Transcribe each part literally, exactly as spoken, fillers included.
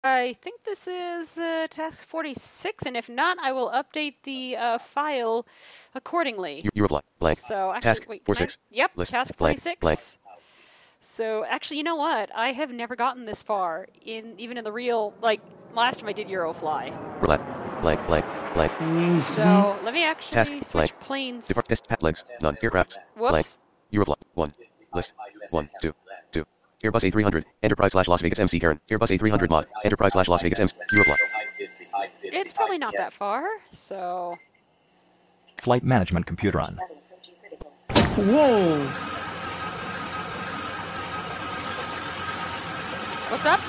I think this is uh, task forty-six, and if not, I will update the uh, file accordingly. You, you reply. Blank. So actually, Task wait, forty-six. I, yep, List. task Blank. forty-six. Blank. So actually, you know what? I have never gotten this far in even in the real, like last time I did Eurofly. Blank. Blank. Blank. Blank. Mm-hmm. So let me actually Task. switch Blank. planes. Depart. Test. Pat. Legs. None. Aircrafts. Whoops. Blank. You reply. One. List. One. Two. Two. Airbus A three hundred. Enterprise slash Las Vegas M C Karen. Airbus A three hundred mod. Enterprise slash Las Vegas M C. You reply. It's probably not that far, so. Flight management computer on. Whoa! What's up?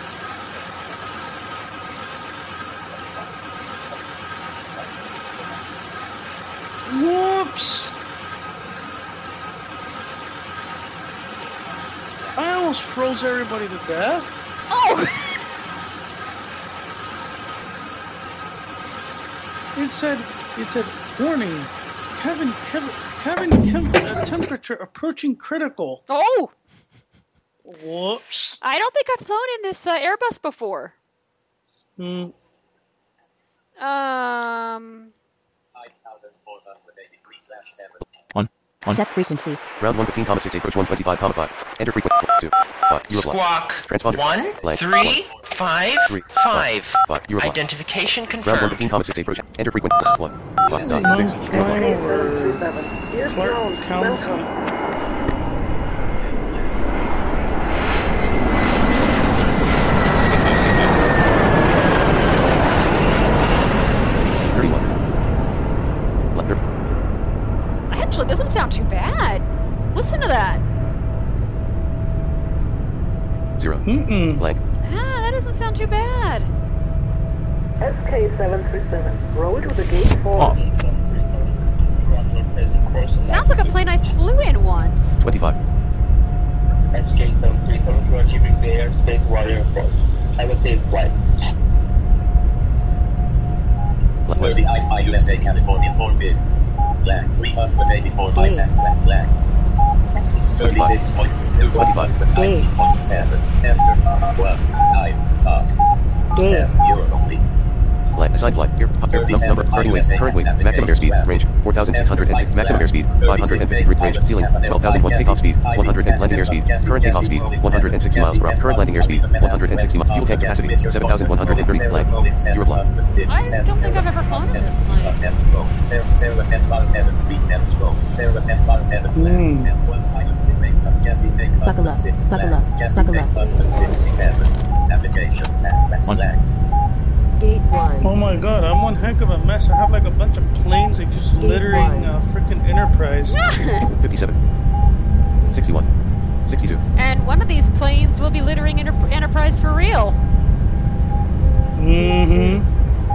Whoops! I almost froze everybody to death. Oh! It said, it said, warning, Kevin, Kevin, Kevin, Kevin, uh, temperature approaching critical. Oh! Whoops. I don't think I've flown in this uh, Airbus before. Hmm. Um. On. On. Set frequency. Ground one fifteen comma six approach one twenty-five comma five. Enter frequency. Two. Five. You reply. Squawk. Transponder. One, Blank. three, five, Three. five. Five. You reply. Identification Ground one confirmed. fifteen comma six approach. Enter frequency. One. Five. Nine. Six. Flying over Clark County. Thirty-one. Left. Actually, it doesn't sound too bad. Listen to that. Zero. Mm-mm. Blank. Ah, that doesn't sound too bad. S K seven three seven, roll to the gate four. Oh. Sounds like a plane I flew in once. Twenty-five. S K seven three seven, you are leaving the airspace warrior approach. Have a safe flight. Left. thirty I five U S A California four bid. Black three hundred eighty-four by San Fran Black. thirty-six point two Twenty-five. nineteen point seven. Enter. one. nine. Dot. seven. Eurofleet. Blank. Assigned flight. Here. Num- number. Starting wind. Current wind. Maximum airspeed. Range. four thousand six hundred six. Maximum airspeed. five hundred fifty-three. Range. Ceiling. twelve thousand one. Takeoff speed. one hundred. Landing airspeed. Current takeoff speed. one hundred sixty miles per hour. Current landing airspeed. one hundred sixty miles. Fuel tank capacity. seven thousand one hundred thirty. Blank. You reply. I don't think I've ever flown in this plane. Buckle up, buckle up, buckle up. On. Gate one. Oh my god, I'm one heck of a mess. I have like a bunch of planes like just littering uh, freaking Enterprise. fifty-seven. sixty-one. sixty-two. And one of these planes will be littering Enter Enterprise for real. Mm-hmm.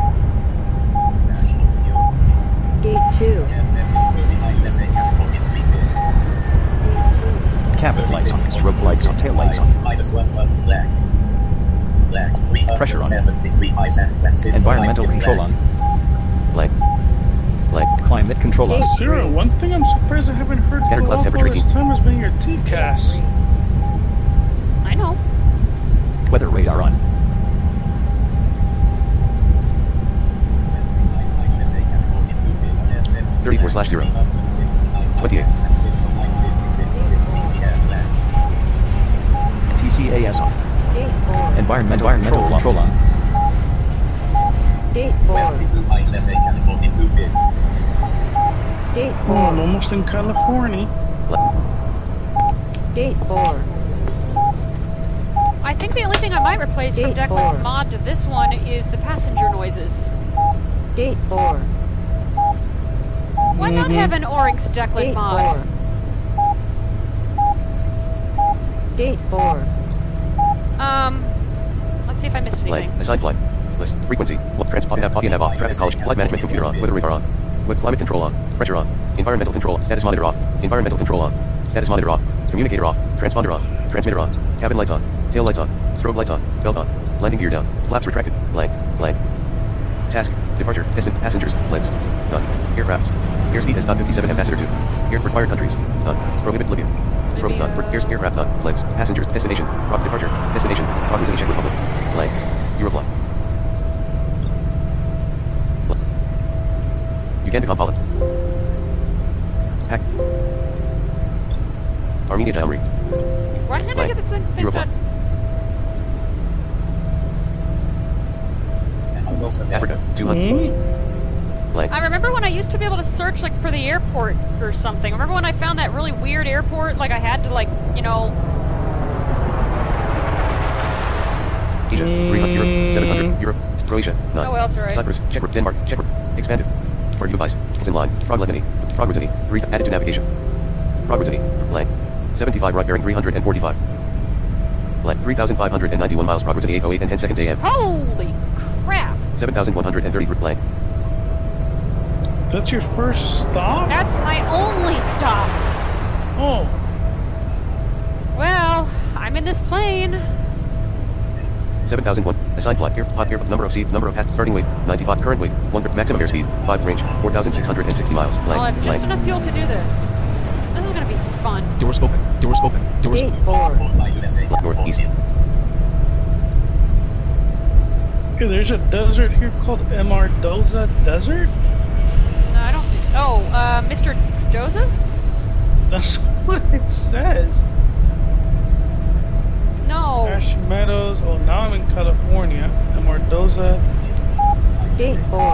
Gate two. Cabin lights on. Strobe lights on. Tail lights on. Minus one one black. Black three Pressure on. seventy-three by San Francisco. Environmental control on. Blank. Blank. Climate control on. Zero. One thing I'm surprised I haven't heard Scatter go clouds, off all temperature this eighteen. time has been your T C A S. I know. Weather radar on. thirty-four slash zero. twenty-eight. T C A S on. Gate four. Environmental control, control on. Gate four. Gate Oh, I'm four. almost in California. Gate four. I think the only thing I might replace from Gate Declan's four. mod to this one is the passenger noises. Gate four. Why not Mhm. have an Oryx Declan Gate mod? four. Gate four. Um, let's see if I missed Blank. anything. Assigned flight. List. Frequency. What? Transport. Nav. Nav off. Traffic college. Flight management computer on. Weather radar on. With climate control on. Pressure on. Environmental control. Status monitor off. Environmental control on. Status monitor off. Communicator off. Transponder on. Transmitter on. Cabin lights on. Tail lights on. Strobe lights on. Belt on. Landing gear down. Flaps retracted. Blank. Blank. Task. Departure. Destined. Passengers. Legs. None. Aircrafts. Airspeed is not fifty-seven ambassador two. Air required countries. None. Prohibit Libya. Probe none. Air aircraft none. Legs. Passengers. Destination. Rock departure. Destination. Rock Czech Republic. Blank. Eurofly. Uganda Kampala. Pack. Armenia Jauri. Why didn't I Blank. get this thing thing Eurofly. done? Africa. two hundred. Hmm? Blank. I remember when I used to be able to search like for the airport or something. Remember when I found that really weird airport? Like I had to like, you know, Asia. three hundred. Europe. seven hundred. Europe. Croatia. nine. oh well, it's alright. Cyprus. Czech. Re- Denmark. Czech. Re- Expanded. Part device. It's in line. Prague Lemony. Prague Rosini. three. Added to navigation. Prague Rosini. Blank. seventy-five right bearing three hundred forty-five. Blank. three thousand five hundred ninety-one miles. Prague Rosini eight oh eight and ten seconds A M. Holy crap! seven thousand one hundred thirty-three. Blank. That's your first stop? That's my only stop. Oh. Well, I'm in this plane. seven thousand one. Assigned flight. Air, hot air, number of seat, number of pass, starting weight, ninety-five, current weight, one, maximum airspeed, five, range, four thousand six hundred sixty miles, blank, I'll have just blank. enough fuel to do this. This is gonna be fun. Doors open. Doors open. Doors Gate open. four. Left, north, east. Hey, there's a desert here called Emardoza Desert? No, I don't think. Oh, uh, Mister Doza? That's what it says. No. Ash Meadows. Oh, now I'm in California. Emardoza. Gate four.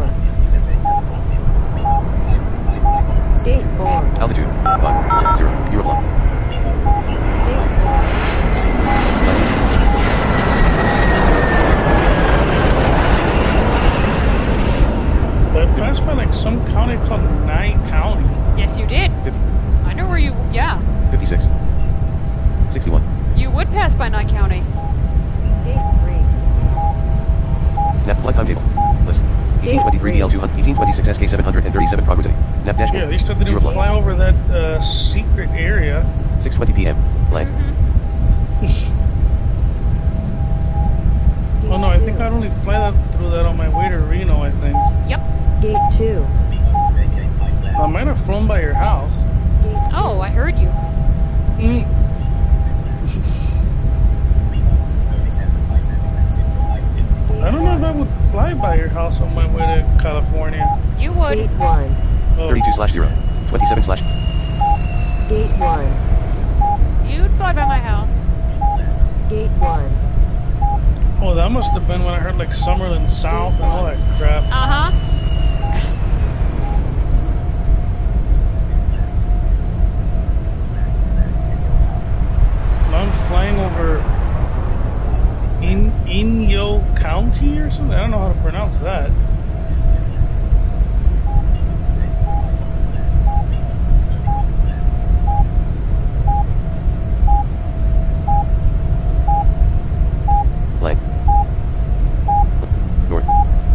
Gate four. Altitude, five, six, zero, Eurofly. Gate four. I passed by like some county called Nye County. Yes, you did. fifty, I know where you. Yeah, fifty-six, sixty-one. you would pass by Nye County. Gate three. Nav flight timetable. List. eighteen twenty-three D L two hundred, eighteen twenty-six S K seven hundred thirty-seven Prague City. Nav dashboard. Yeah, they said they didn't Eurofly. fly over that uh, secret area. six twenty P M. Blank. Oh no, I think I'd only fly that through that on my way to Reno, I think. Yep. Gate two. I might have flown by your house. Gate two. Oh, I heard you. Mm. I don't know if I would fly by your house on my way to California. You would. Gate one. Oh, thirty-two slash zero, twenty-seven slash. Gate one. You'd fly by my house. Gate one. oh, that must have been when I heard like Summerlin South and all that crap. Uh huh. And I'm flying over In Inyo County or something. I don't know how to pronounce that. Blank. North.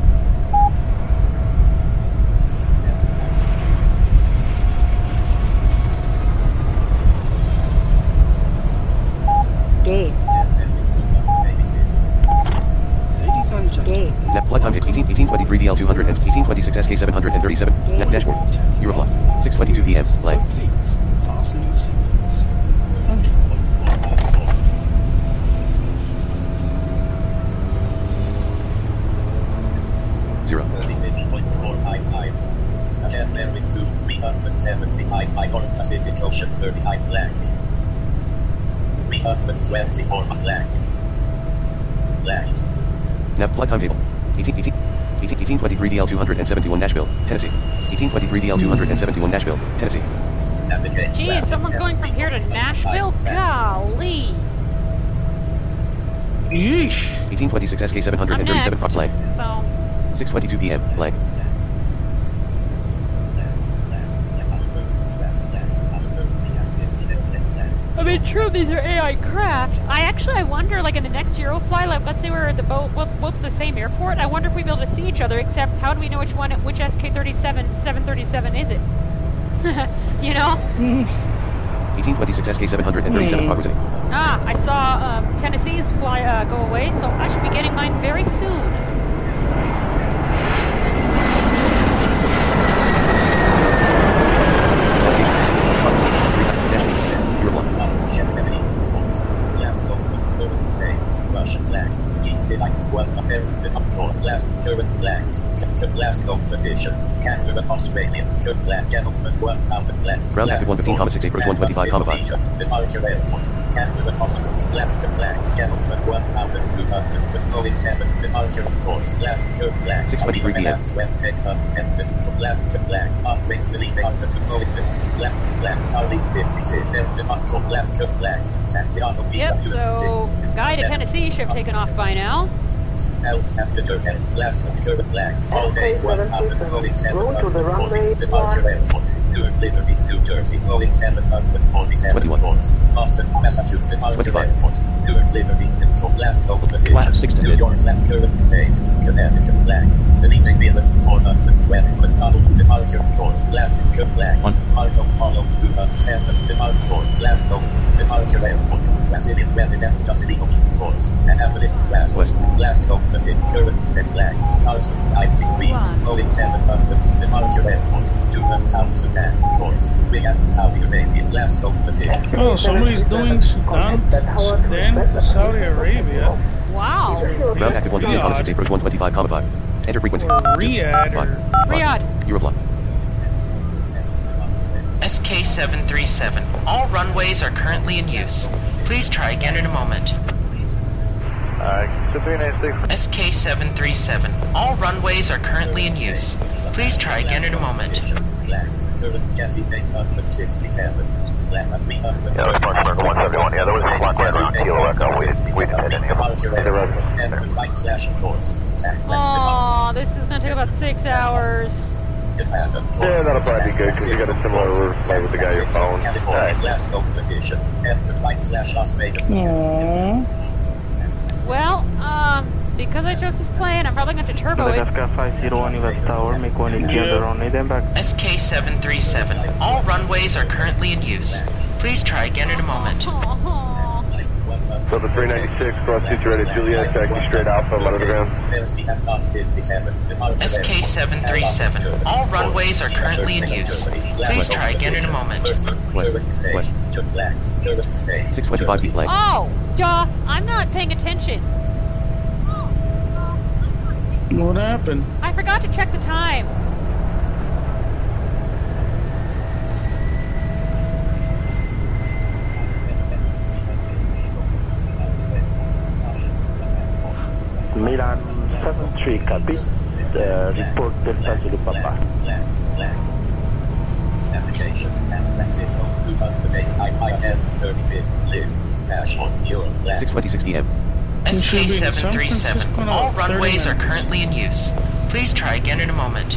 Gates. Gates. Nav flight time eighteen, eighteen twenty-three D L two hundred and eighteen twenty-six S K seven hundred thirty-seven. Nav dashboard. Eurofly. six twenty-two P M. Blank. Zero. thirty-six point four five five. Again, bearing two, three hundred seventy-five by North Pacific Ocean thirty-nine blank. three hundred twenty-four blank. Blank. Nav flight timetable. eighteen, eighteen, eighteen, eighteen twenty-three D L two hundred seventy-one Nashville, Tennessee. eighteen twenty-three D L two hundred seventy-one Nashville, Tennessee. Navigate. Geez, someone's going from here to Nashville? Golly. Yeesh. eighteen twenty-six S K seven hundred I'm thirty-seven next. Fox blank. So, six twenty-two P M. Blank. I mean, true, these are A I craft. I actually, I wonder, like in the next Eurofly, like let's say we're at the boat, both, both at the same airport. I wonder if we'd be able to see each other. Except, how do we know which one, which S K thirty-seven, seven thirty-seven is it? You know? eighteen twenty-six S K seven hundred thirty-seven Prague City. Ah, I saw um, Tennessee's fly uh, go away, so I should be getting mine very soon. Russian flag. G. Like welcome Court, last current black. Last of position. Canada, Australia. Current black. Gentleman, one thousand black. Ground active one fifteen, six approach one twenty-five, five. Departure airport. Canada, Australia. Left black. Gentleman, one thousand two hundred. Going seven. Departure course. Last current black. six twenty-three p m Last west head up. Ended. Left black. On way to leave out of the going to left black. Calling fifty-six. Ended on court. Left black. Santiago. Yep, so guy to Tennessee should have taken off by now. Altitude and last current black. All day one thousand going seven Go to the runway Departure airport. Newark, Liberty, New Jersey. Going seven hundred forty-seven course. Boston, Massachusetts. Departure airport. Newark, Liberty, and last over position. Flat six to New mid. York, left current state. Connecticut black. Felipe Villa, four hundred twenty. McDonald, departure course. Last current black. One. Mark of Hollow, two hundred seven. Departure course. Last over. Departure airport. Brazilian resident, Justin course. Annapolis, West. West. Last over the current state black. Carlson, ninety-three. Boeing seven hundred. Departure airport. two hundred Sudan course. We have Saudi Arabia. Last over position. Oh, somebody's doing Sudan, Sudan to Saudi Arabia. Wow. Ground active one fifteen, six approach one twenty-five, five. Enter frequency. Riyadh Five. or Riyadh. Europlan. S K seven three seven. All runways are currently in use. Please try again in a moment. S K seven three seven. All runways are currently in use. Please try again in a moment. Black. Current Jesse eight hundred sixty-seven. Black three hundred. Yeah, that was Mark Mark one seventy-one. Yeah, there was one right around Kilo Echo. We didn't, we didn't hit any of them. Enter right slash course. Aw, this is gonna take about six hours. Yeah, that'll probably be good because you got a similar route like with the guy you're following. California, last over position. Enter right slash Las Vegas. Aww. Well, um, because I chose this plane, I'm probably going to turbo it. S K seven three seven. All runways are currently in use. Please try again in a moment. So the three ninety-six, cross future ready Juliet, taxi straight Alpha, let it ground. S K seven three seven. All runways are currently in use. Please try again in a moment. West. West. six twenty-five feet length. Oh, duh, I'm not paying attention. What happened? I forgot to check the time. Milan seven three, copy. Uh, report Delta Zulu Papa. Application San Francisco two hundred eight. I have thirty bit list. Dash on Europe. six twenty-six p m S K seven three seven. All runways are currently in use. Please try again in a moment.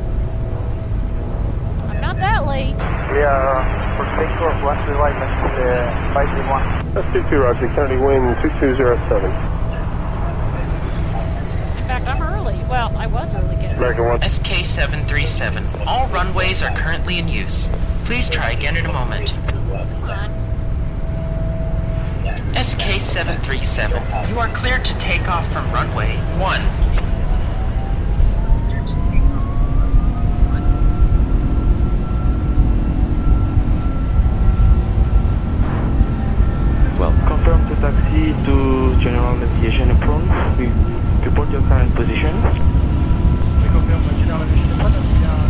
I'm not that late. Yeah, for Big Northwest, we like uh, five three one. That's two two, Roger. Kennedy wind two two zero seven. In fact, I'm early. Well, I was early getting. American one. S K seven three seven. All runways are currently in use. Please try again in a moment. Come on. S K seven three seven. You are cleared to take off from runway one. twelve. Confirm to taxi to general navigation apron. We report your current position. We confirm general navigation apron.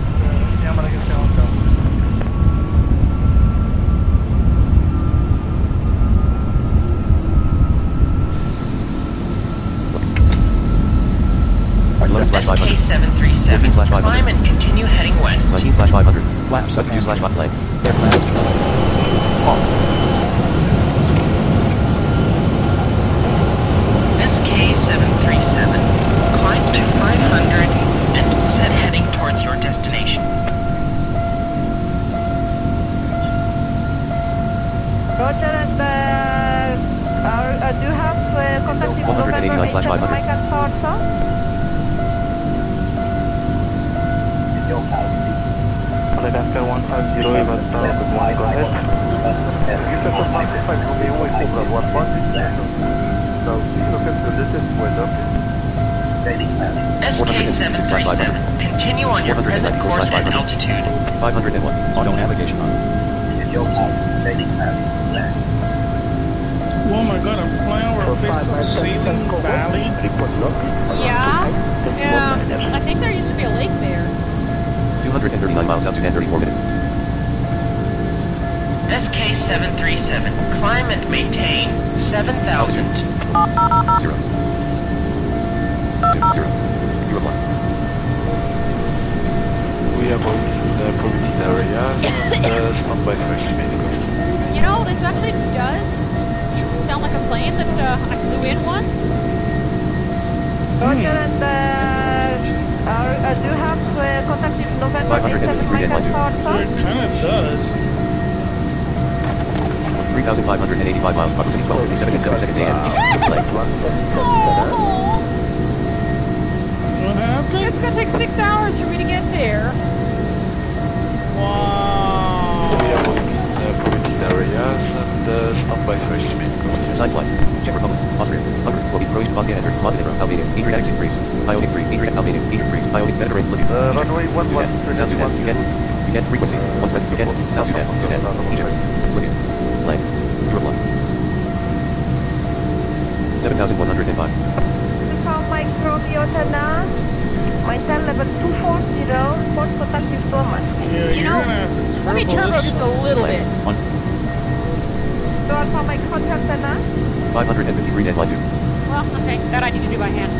S K seven three seven. Climb and continue heading west. nineteen slash five hundred. Flaps up to two slash five lane. Aircraft. S K seven three seven. Climb to five hundred and set heading towards your destination. Roger, and uh, uh, do you have uh, contact with one eighty-nine slash five hundred. also? Madagascar one five zero, Eva Tower, good morning, go ahead. You said the five five will be away from one point. So, look at the distance with up. S K seven three seven. Continue on your present course and altitude. five hundred one. Auto navigation on. Oh my god, I'm flying over a place called Sailing Valley. Yeah. Yeah. I think there used to be a lake there. two hundred thirty-nine miles, altitude, thirty-four minutes. S K seven three seven, climb and maintain seven thousand. Zero. Two, zero. Zero one. We are going to the property area and uh, stand by for estimate. You know, this actually does sound like a plane that uh, I flew in once. Roger, and uh, are, uh, do you have uh, contact with November five hundred eighty-seven fifty-three Michael dead Tower, It sir? kind of does. three thousand five hundred eighty-five miles, proximity twelve fifty-seven and seven seconds A M. Like, Oh, What happened? it's gonna take six hours for me to get there. Wow. We are going to the property areas and uh, stand by for estimate. assigned flight. Czech Republic, Austria, Hungary, Slovenia, Croatia, Bosnia and Herzegovina, Montenegro, Albania, Adriatic Sea Greece, Ionic three, Adriatic Albania, Adriatic Greece, Ionic Mediterranean, Libya. Uh, runway one one, Sudan, South Sudan, Uganda, Uganda, frequency, one twenty, Uganda, South Sudan, Sudan, Egypt, Libya, land, Europe line. seven thousand one hundred five. From Mike Romeo Tana, maintain level two forty, port contact with Thomas. Yeah, You you're know, gonna have to Let me turbo turbo this. just a little bit. So Alpha Mike contact Tana. five hundred fifty-three dead line two. Well, okay, that I need to do by hand.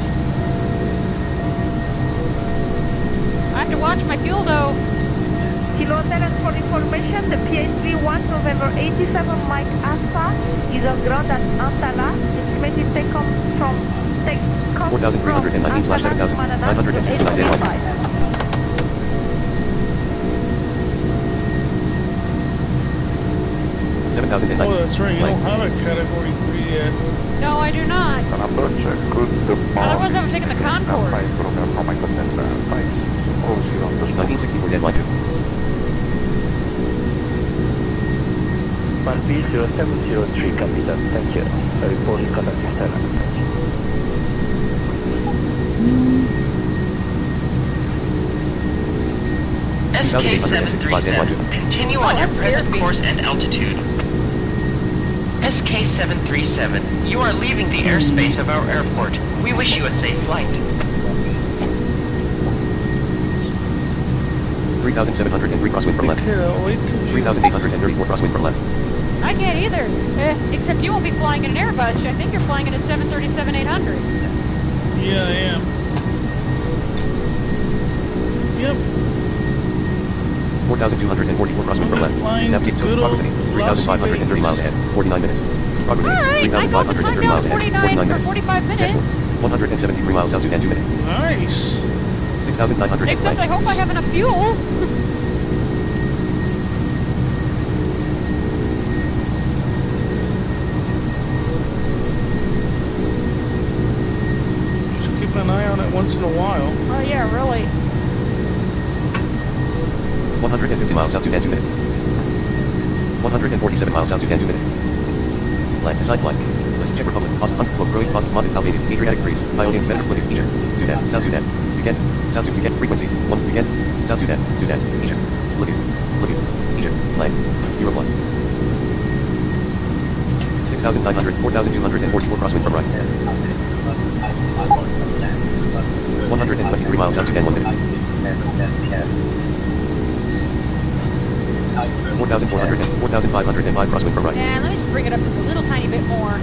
I have to watch my fuel though. Kilo Hotel and for information, the P H three one November eighty-seven Mike Alpha is on ground at Antala. Estimated take off from take off four thousand three hundred nineteen slash seven thousand nine hundred sixty-nine dead line two. seven thousand Oh, ninety. that's right. You Like, don't have a category three yet. No, I do not. Approach, good Otherwise I would have taken the Concorde. nineteen sixty-four dead line two. one B zero seven zero three, Captain. Thank you. Reporting contact with Stella. S K seven three seven, continue on your present course and altitude. S K seven three seven, you are leaving the airspace of our airport. We wish you a safe flight. three thousand seven hundred three crosswind for left. Okay, I'll wait till three thousand eight hundred thirty-four crosswind for left. I can't either. Eh, except you won't be flying in an Airbus. I think you're flying in a seven thirty-seven eight hundred. Yeah, I am. Yep. four thousand two hundred forty-four crosswind for left. Flying Navigate good to old proximity three thousand five hundred thirty miles ahead. forty-nine minutes. Proximity Alright, three I thousand got five the hundred time thirty down miles ahead. forty-nine forty-nine for minutes. forty-five minutes. one hundred seventy-three miles altitude and two minutes. Nice. six thousand nine hundred Except I hope I have enough fuel. Just keep an eye on it once in a while. Oh yeah, really. one hundred fifty miles altitude and two minutes. one hundred forty-seven miles altitude and two minutes. Land, assigned flight. West Czech Republic, Austria, Hungary, Croatia, Bosnia, Montenegro, Albania, Adriatic Greece, Ionian, Mediterranean, Libya, Egypt, Sudan, South Sudan, Uganda, South Sudan, Uganda, frequency, one, Uganda, South Sudan, Sudan, Egypt, Libya, Libya, Egypt, land, Europe one. six thousand nine hundred, four thousand two hundred forty-four crosswind from right. one hundred twenty-three miles altitude and one minute. four thousand four hundred, four thousand five hundred five crosswind from right. And let me just bring it up just a little tiny bit more.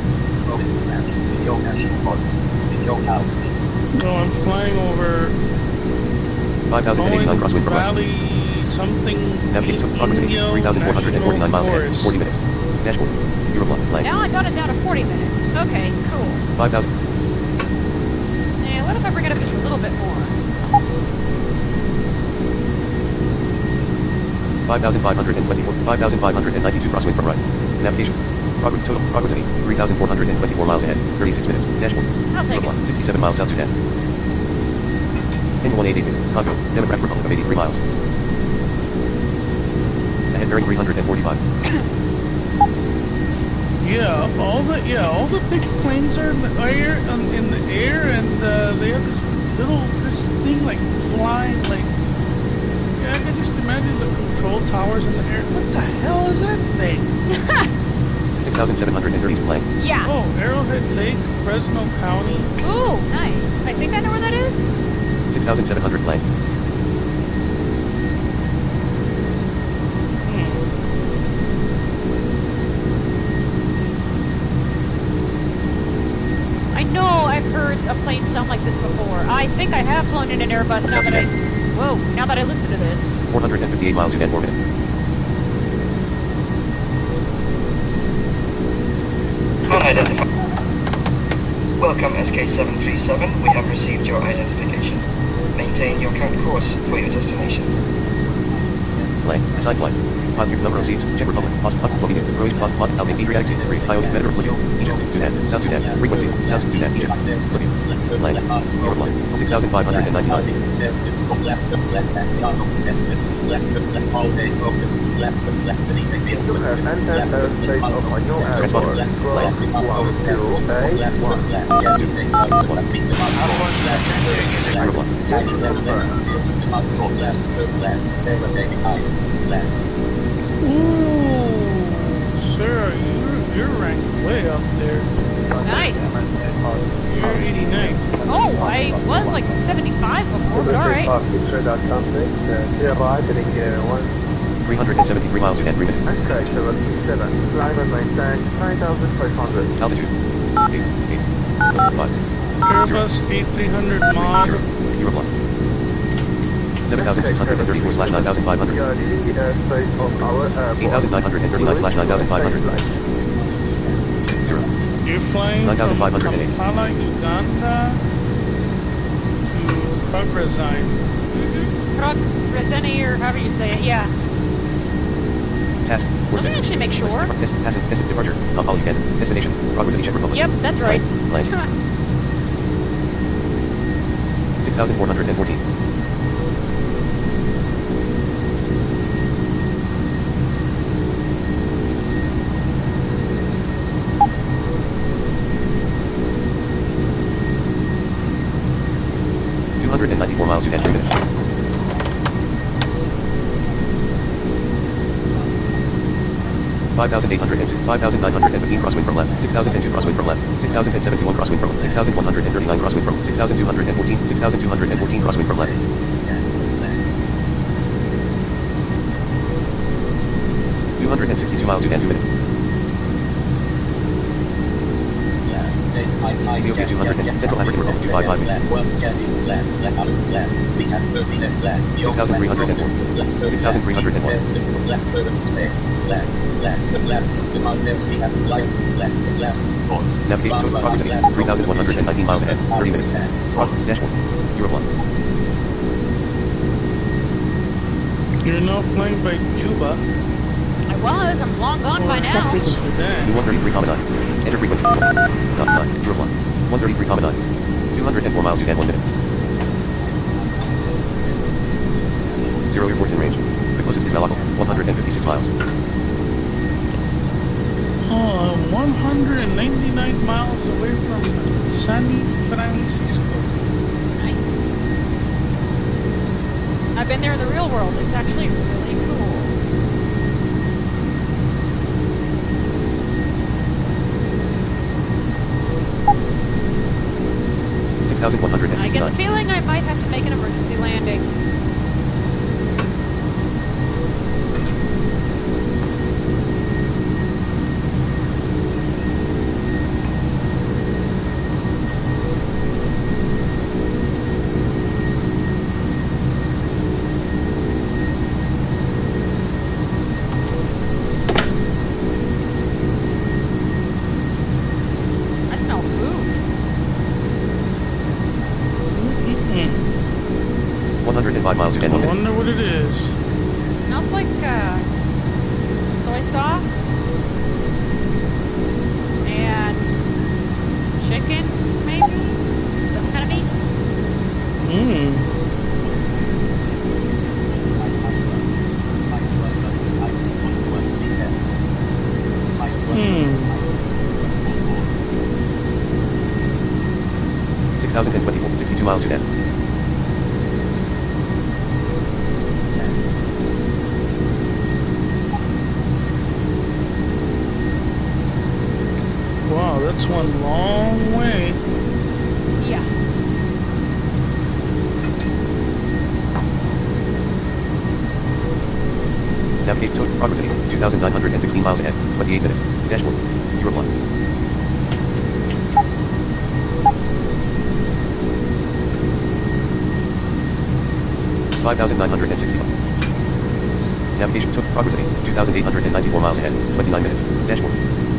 No, I'm flying over five thousand eighty-nine crosswind from right. Valley something. Navigate to proximity three thousand four hundred forty-nine miles ahead. Forest. forty minutes. Dashboard. Europe line. Land. Now I got it down to forty minutes. Okay, cool. five thousand. And what if I bring it up just a little bit more? five thousand five hundred twenty-four. five thousand five hundred ninety-two crosswind from right. Navigation. Progress total. Proximity. three thousand four hundred twenty-four miles ahead. thirty-six minutes. Dashboard. I'll take Europe it. line. sixty-seven miles south Sudan. Kenya one eighty. Congo. Democratic Republic of eighty-three miles. Ahead bearing three hundred forty-five. Yeah, all the yeah, all the big planes are in the air, um, in the air, and uh, they have this little this thing like flying, like yeah, I can just imagine the control towers in the air. What the hell is that thing? six thousand seven hundred thirty-two plane. Yeah. Oh, Arrowhead Lake, Fresno County. Ooh, nice. I think I know where that is. six thousand seven hundred plane. I know I've heard a plane sound like this before. I think I have flown in an Airbus now that I... Whoa, now that I listen to this. four hundred fifty-eight miles to orbit. Unidentified. Welcome S K seven three seven. We have received your identification. Maintain your current course for your destination. Plane. Assigned flight. Five number of seats. Czech Republic. Plus plus Slovenia. Croatia. Plus plus Albania. Adriatic Sea. Greece. Iowa. Mediterranean. Libya. Egypt. Sudan. South Sudan. Frequency. South Sudan. Egypt. Libya. Plane. Europe. six thousand five hundred ninety-nine. You have entered airspace of Aniol Airport. Ground one zero eight one. Ooh, sir, you're, you're ranked way up there. Nice. You're eighty-nine. Oh, I was like seventy-five before, but alright. three hundred seventy-three miles to end three minutes. S K seven three seven. Climb and maintain nine thousand five hundred. Altitude. eight, eight, five. Airbus eighty-three hundred mod. Zero. Europe one. seven thousand six hundred thirty-four slash nine thousand five hundred. We are leaving the airspace of our airport. eight thousand nine hundred thirty-nine slash nine thousand five hundred. Zero. You're flying nine thousand from five hundred eighty. Kampala, Uganda to Prograzine. Mm-hmm. Prograzine, or however you say it, yeah. Task. Let me actually make sure. Test, test, test, departure. Kampala, Uganda. Destination. Prograzine, Czech Republic. Yep, that's right. Plane. six thousand four hundred fourteen. two hundred ninety-four miles to ten minutes. five thousand eight hundred six, five thousand nine hundred fifteen crosswind from left, six thousand two crosswind from left, six thousand seventy-one crosswind from left, six thousand one hundred thirty-nine crosswind from six thousand two hundred fourteen, six thousand two hundred fourteen crosswind from left. two hundred sixty-two miles to ten two minutes. V O K two hundred Central African Republic five five minutes. six thousand three hundred four, six thousand three hundred one. Navigation to approximately three thousand one hundred nineteen miles ahead, thirty minutes. Dashboard. Europe one. You're now flying by Juba. I was, I'm long gone by now. U one thirty-three comma nine. Enter frequency. Dot nine. Europe one. one thirty-three comma nine. two hundred four miles to ten one minute. Zero airports in range. The closest is Malacca, one hundred fifty-six miles. Oh, one hundred ninety-nine miles away from San Francisco. Nice. I've been there in the real world. It's actually really cool. six thousand one hundred I get sixty-nine. the feeling I might have to make an emergency landing. I smell food. one hundred five miles to ten I one minute. wonder what it is. It smells like uh, soy sauce and chicken, maybe? Some kind of meat? Mmm. Hmm. six thousand twenty-four, sixty-two miles to ten. that's one long way. Yeah. Navigate to proximity, two thousand nine hundred sixteen miles ahead, twenty-eight minutes. Dashboard. You reply. five thousand nine hundred sixty. Navigation to proximity, two thousand eight hundred ninety-four miles ahead, twenty-nine minutes. Dashboard.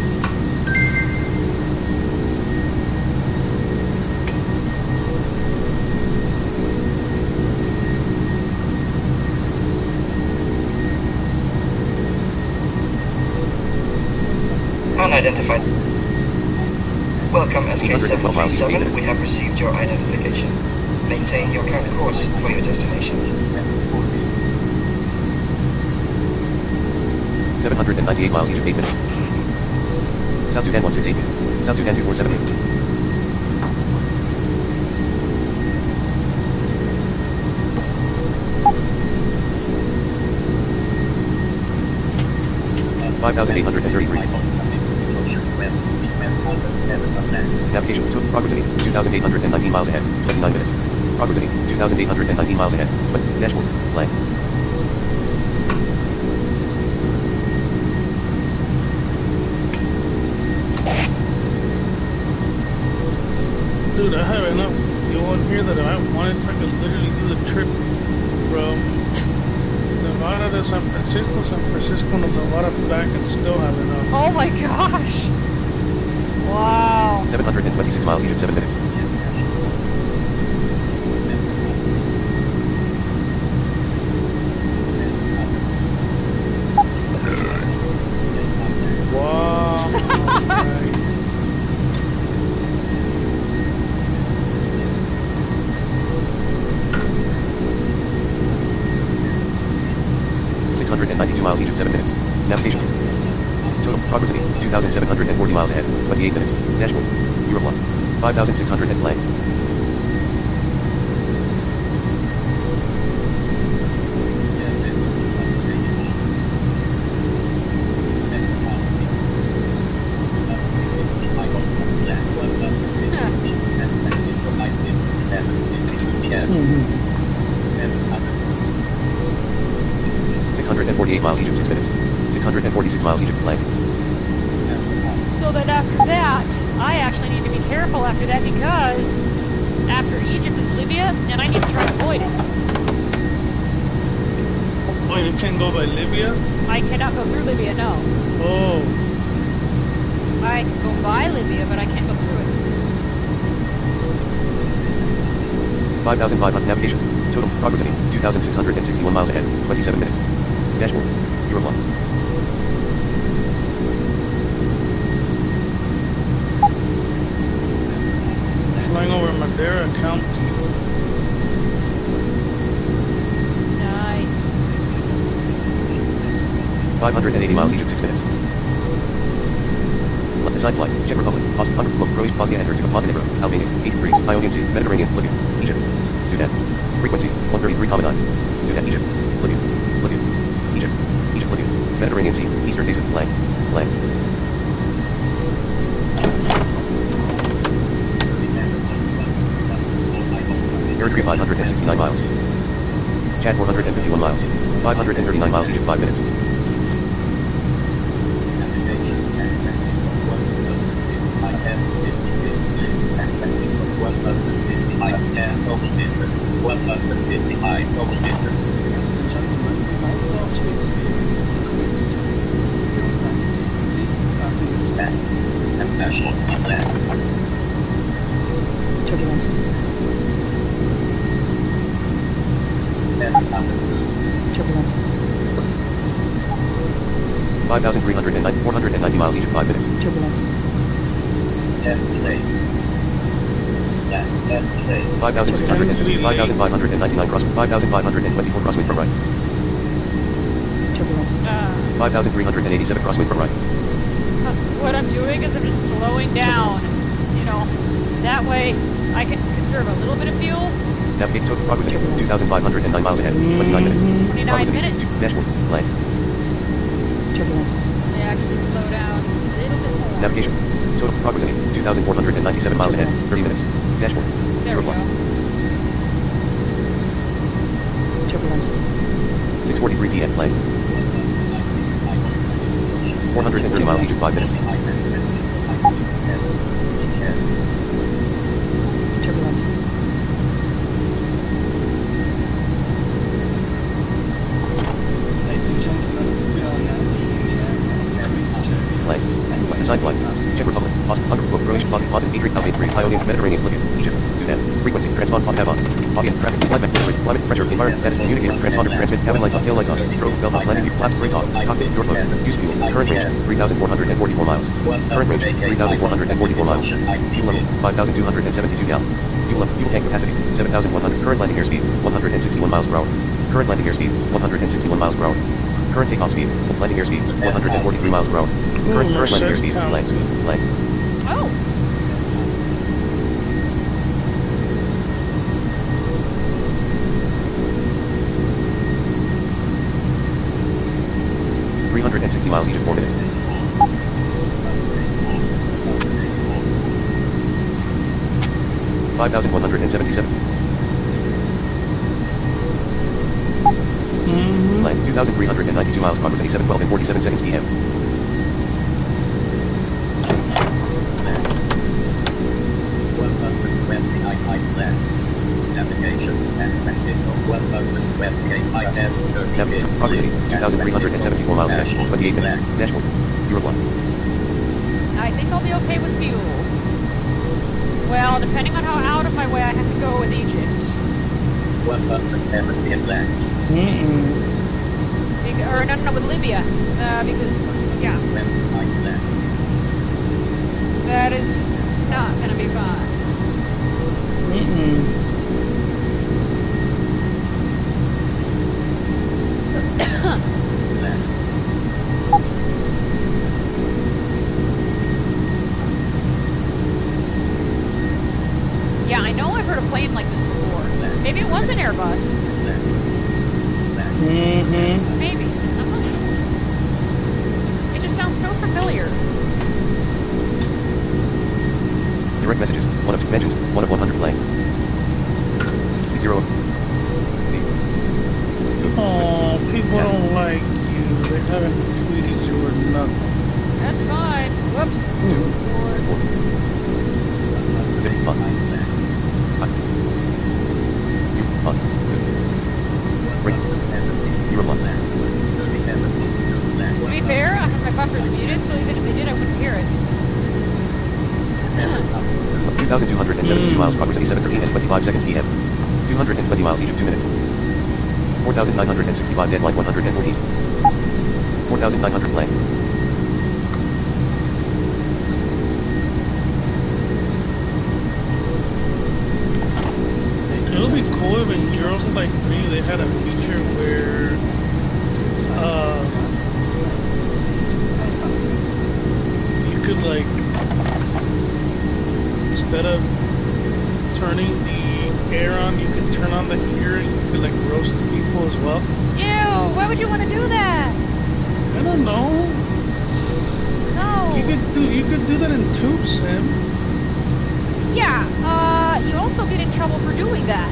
Unidentified. Welcome S K seven three seven. We have received your identification. Maintain your current course for your destination. seven hundred ninety-eight miles each of eight minutes. South to ten one six eight. South to ten two four seven eight. five thousand eight hundred thirty-three. Navigation to proximity, two thousand eight hundred nineteen miles ahead, twenty-nine minutes. Proximity, two thousand eight hundred nineteen miles ahead, twenty. Dashboard, blank. Dude, I have enough fuel in here that I wanted if I could literally do the trip from Nevada to San Francisco, San Francisco to Nevada back and still have enough. Oh my gosh! Wow. seven hundred twenty-six miles each of seven minutes. Wow. Nice. six hundred ninety-two miles each of seven minutes. Navigation. Total proximity, two thousand seven hundred forty miles ahead, twenty-eight minutes. Dashboard. Europe one. five thousand six hundred and blank. six hundred forty-eight miles each of six minutes. six hundred forty-six miles each of blank. So then after that, I actually need to be careful after that because after Egypt is Libya, and I need to try to avoid it. Oh, you can't go by Libya? I cannot go through Libya, no. Oh. I can go by Libya, but I can't go through it. five thousand five hundred navigation. Total proximity, two thousand six hundred sixty-one miles ahead, twenty-seven minutes. Dashboard. Europe one. Flying over Madeira County. Nice. five hundred eighty miles each of six minutes. Aside flight, Czech Republic, Bosnia, Hungary, Slovakia, Croatia, Bosnia and Herzegovina, Montenegro, Albania, eight degrees, Ionian Sea, Mediterranean, Libya, Egypt, Sudan. Frequency, one thirty-three point nine. Sudan, Egypt, Libya, Libya, Egypt, Egypt, Libya, Mediterranean Sea, Eastern Basin, blank, blank. Eritrea five hundred sixty-nine miles. Chad four hundred fifty-one miles. five hundred thirty-nine miles each of five minutes. Total distance, one hundred fifty-five total distance. Ladies and gentlemen, we now start to experience increased serial safety. Please fasten your seatbelts. And national flag. Turbulence. seven thousand two. Turbulence. five thousand three hundred ninety, four hundred ninety miles each of five minutes. Turbulence. That's delayed. Yeah, that's delayed. five thousand six hundred seventy, five thousand five hundred ninety-nine crosswind, five thousand five hundred twenty-four crosswind from right. Turbulence. Uh, five thousand three hundred eighty-seven crosswind from right. what I'm doing is I'm just slowing down. You know, that way I can conserve a little bit of fuel. Navigate to proximity, two thousand five hundred nine miles ahead, twenty-nine minutes. twenty-nine Proximity, minutes. to dashboard, blank. Turbulence. I actually slow down just a little bit more. Navigation, Total proximity, two thousand four hundred ninety-seven miles ahead, thirty minutes. Dashboard. There we go. Turbulence. six forty-three p m plane. four hundred thirty miles each in five minutes. Turbulence. Ladies and gentlemen, we are now leaving the aircraft. Flight. Assigned flight. Czech Republic. Oslo, Hungary, Croatia, Bosnia, Bosnia, Diedrich, Alpine three, Ionian, Mediterranean, Libya, Egypt, Sudan. Frequency, transpond, Avon. Audience, traffic, climate, climate, pressure, environment, status, communicator, transponder, transmit, cabin lights on, tail lights on, strobe, belt on, landing, flaps, brakes on, cockpit, door closed, use fuel, current range, three thousand four hundred forty-four miles. Current range, three thousand four hundred forty-four miles. Fuel level, five thousand two hundred seventy-two gallon. Fuel level, fuel tank capacity, seven thousand one hundred. Current landing airspeed, one hundred sixty-one miles per hour. Current landing airspeed, one hundred sixty-one miles per hour. Current takeoff speed, landing airspeed, one hundred forty-three miles per hour. Current, current landing airspeed, land, land. Oh. three hundred sixty miles each in four minutes. five thousand one hundred seventy-seven. Mm-hmm. Land, two thousand three hundred ninety-two miles, proximity seven twelve and forty-seven seconds p m. Navigation, San Francisco, one hundred twenty-eight, I have thirty Navigation, proximity, two thousand three hundred seventy-four miles ahead, twenty-eight minutes. Dashboard. Europe one. I think I'll be okay with fuel. Well, depending on how out of my way I have to go with Egypt. one hundred seventy and land. Mm-mm. Be- or no, no, no, with Libya. Uh, because, yeah. That is just not gonna be fun. Mm-mm. Yeah, I know I've heard a plane like this before. Maybe it was an Airbus. Mm-hmm. Maybe. I'm not sure. It just sounds so familiar. Direct messages, one of two mentions, one of one hundred plane. Zero. Oh, people Yes. don't like you. They haven't tweeted you or nothing. That's fine. Whoops. Two. Four. Zip. Fun. Fun. You. Fun. Ring. Europe one. To be fair, I have my buffers muted, so even if they did, I wouldn't hear it. two thousand two hundred seventy-two Mm. miles, proximity seven thirteen and twenty-five seconds p m. two hundred twenty miles each of two minutes. four thousand nine hundred sixty-five deadline one hundred fourteen. four thousand nine hundred plane. It would be cool if in Girls Like three they had a feature where uh, you could like, instead of turning the air on, you could turn on the heater and you could like roast the people as well. Ew, why would you want to do that? I don't know. No. You could do you could do that in Tube Sim. Yeah, uh, you also get in trouble for doing that.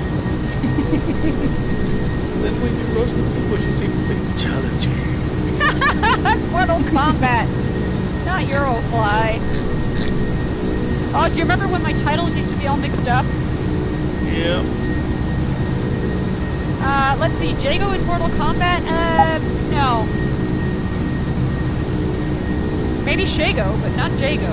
Then when you roast the people, you say fatality. That's Mortal Kombat, not Eurofly. Oh, do you remember when my titles used to be all mixed up? Yeah. Uh, let's see, Jago in Mortal Kombat? Uh, no. Maybe Shago, but not Jago.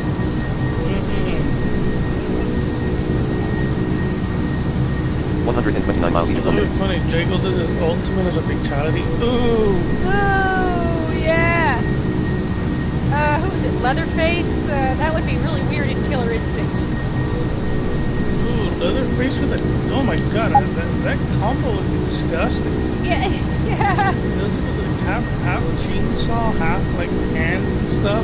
one hundred twenty-nine miles each of one It's minute. funny, Jago does his ultimate as a fatality. Ooh. Oh, yeah. Uh, who was it? Leatherface? Uh, that would be really weird in Killer Instinct. Ooh, Leatherface with a... Oh my god, that, that combo would be disgusting. Yeah, yeah. It was like half, half chainsaw, half like hands and stuff.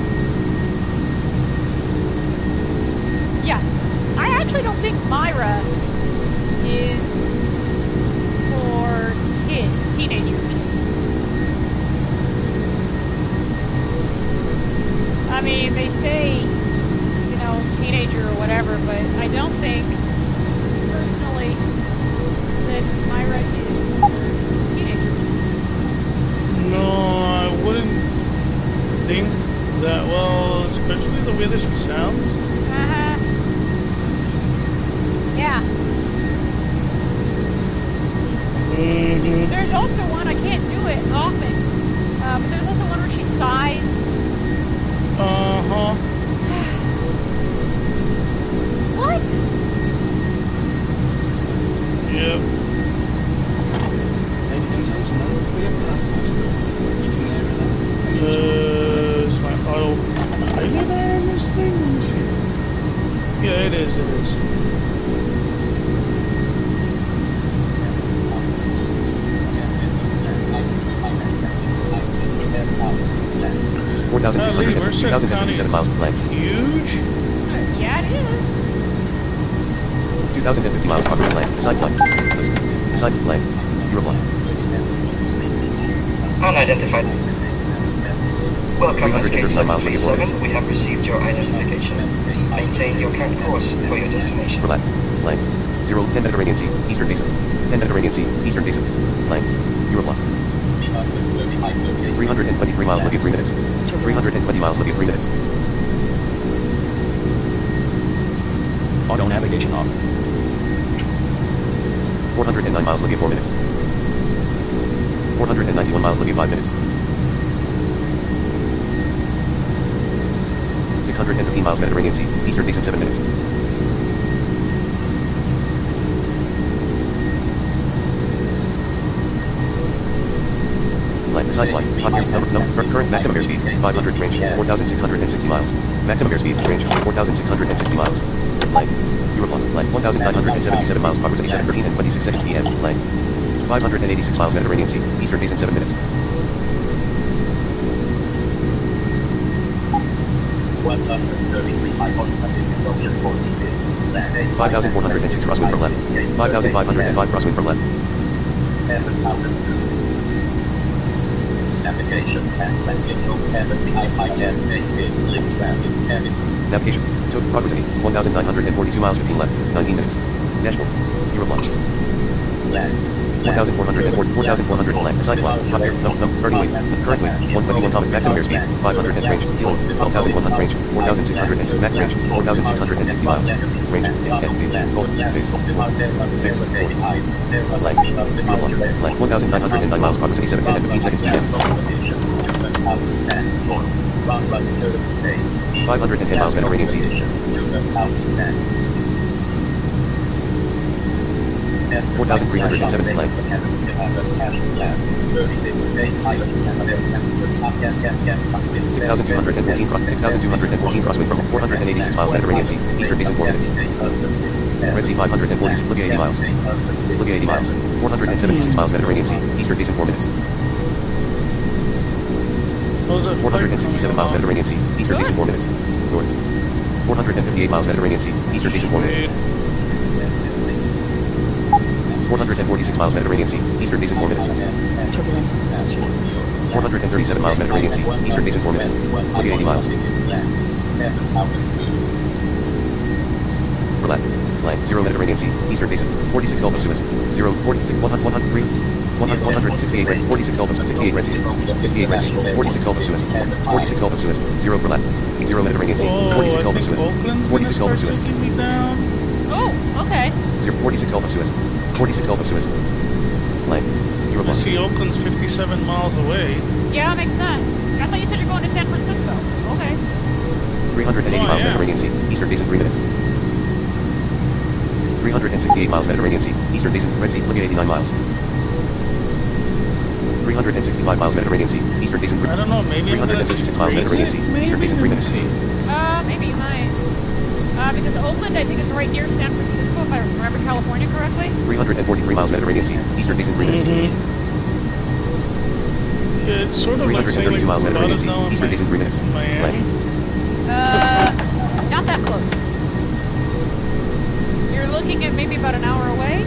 Yeah. I actually don't think Myra is for kid teenagers. I mean, they say also one, I can't do it often, uh, but there's also one where she sighs. Uh-huh. What? Yep. Ladies and gentlemen, we have passed Moscow. You can now relax and Uh, enjoy is my auto pilot on this thing? Let me see. Yeah, it is, it is. four thousand six hundred and two thousand fifty-seven miles per lane. Huge? Uh, yeah, it is. two thousand fifty miles per lane. Assign flight. Listen. Assign lane. You reply. Unidentified. Welcome to three hundred thirty-nine miles per lane. We have received your identification. Maintain your current course for your destination. For lane. Lane. Zero, ten Mediterranean Sea, Eastern Basin. ten Mediterranean Sea, Eastern Basin. Lane. You reply. three hundred twenty-three miles, looking three minutes. three hundred twenty miles, looking three minutes. Auto navigation off. four hundred nine miles, looking four minutes. four hundred ninety-one miles, looking five minutes. six hundred fifteen miles, Mediterranean Sea, Eastern Basin, seven minutes. Line, assign flight, hot air, number, no, current maximum airspeed, five hundred, range, four thousand six hundred sixty miles. Maximum airspeed, range, four thousand six hundred sixty miles. Line, you reply, line, one thousand nine hundred seventy-seven miles, proximity seven thirteen and twenty-six seconds p m. Line, five hundred eighty-six miles, Mediterranean Sea, Eastern Basin, seven minutes. one hundred thirty-three high point Pacific Ocean fourteen B. five thousand four hundred six crosswind for left. five thousand five hundred five crosswind for left. seven thousand two. Navigation ten Mexico seventy I can maintain link traffic heavy. Navigation. Took proximity one thousand nine hundred forty-two miles, fifteen left, nineteen minutes. Dashboard. You reply. Land. one thousand four hundred forty, four thousand four hundred left. Assign flight. Hot air. No, no, starting weight. Current weight. one twenty-one common. Maximum airspeed. five hundred range. Zero. twelve thousand one hundred range. four thousand six hundred six. Max range. four thousand six hundred sixty miles. Range. N. Gold. Space. six. Line. Line. one thousand nine hundred nine miles. Proximity seven ten and fifteen seconds p m. five hundred ten miles. Mediterranean Sea. four thousand three hundred seven length. six thousand two hundred fourteen cross, six thousand two hundred fourteen crosswind from four hundred eighty-six miles Mediterranean Sea, Eastern Basin four minutes. Red Sea five hundred forty-six, look at eighty miles. Look at eighty miles. four hundred seventy-six miles Mediterranean Sea, Eastern Basin four minutes. four hundred sixty-seven miles Mediterranean Sea, Eastern Basin four minutes. North. four hundred fifty-eight miles Mediterranean Sea, Eastern Basin four minutes. four hundred forty-six miles Mediterranean Sea, Eastern Basin four minutes. Turbulence. four hundred thirty-seven miles Mediterranean Sea, Eastern Basin four minutes. Look at eighty miles. For left. Line, zero Mediterranean Sea, Eastern Basin, forty-six Gulf of Suez, zero, forty-six, one hundred, one hundred three, one hundred, one hundred sixty-eight, Red, forty-six Gulf of sixty-eight Red Sea, sixty-eight Red Sea, forty-six Gulf of Suez, forty-six Gulf of Suez, zero for left, zero Mediterranean Sea, forty-six Gulf of Suez, forty-six Gulf of Suez. Oh, okay. Zero, forty-six Gulf of Suez, forty-six Gulf of Suez. Line, you I see Oakland's fifty-seven miles away. Yeah, that makes sense. I thought you said you're going to San Francisco. Okay. three hundred eighty Oh, miles yeah. Mediterranean Sea, Eastern Basin three minutes. three hundred sixty-eight miles Mediterranean Sea, Eastern Basin, Red Sea, look at eighty-nine miles. three hundred sixty-five miles Mediterranean Sea, Eastern Basin three. I don't know, maybe three hundred fifty-six miles Mediterranean Sea, Eastern Basin three minutes. Uh, maybe you might. Uh, because Oakland, I think, is right near San Francisco, if I remember California correctly. three hundred forty-three miles Mediterranean Sea, Eastern Basin three minutes. Mm-hmm. Yeah, it's sort of like saying like three hundred thirty-two miles Mediterranean Sea, now in Eastern Basin three minutes. Miami. Uh, not that close. You're looking at maybe about an hour away.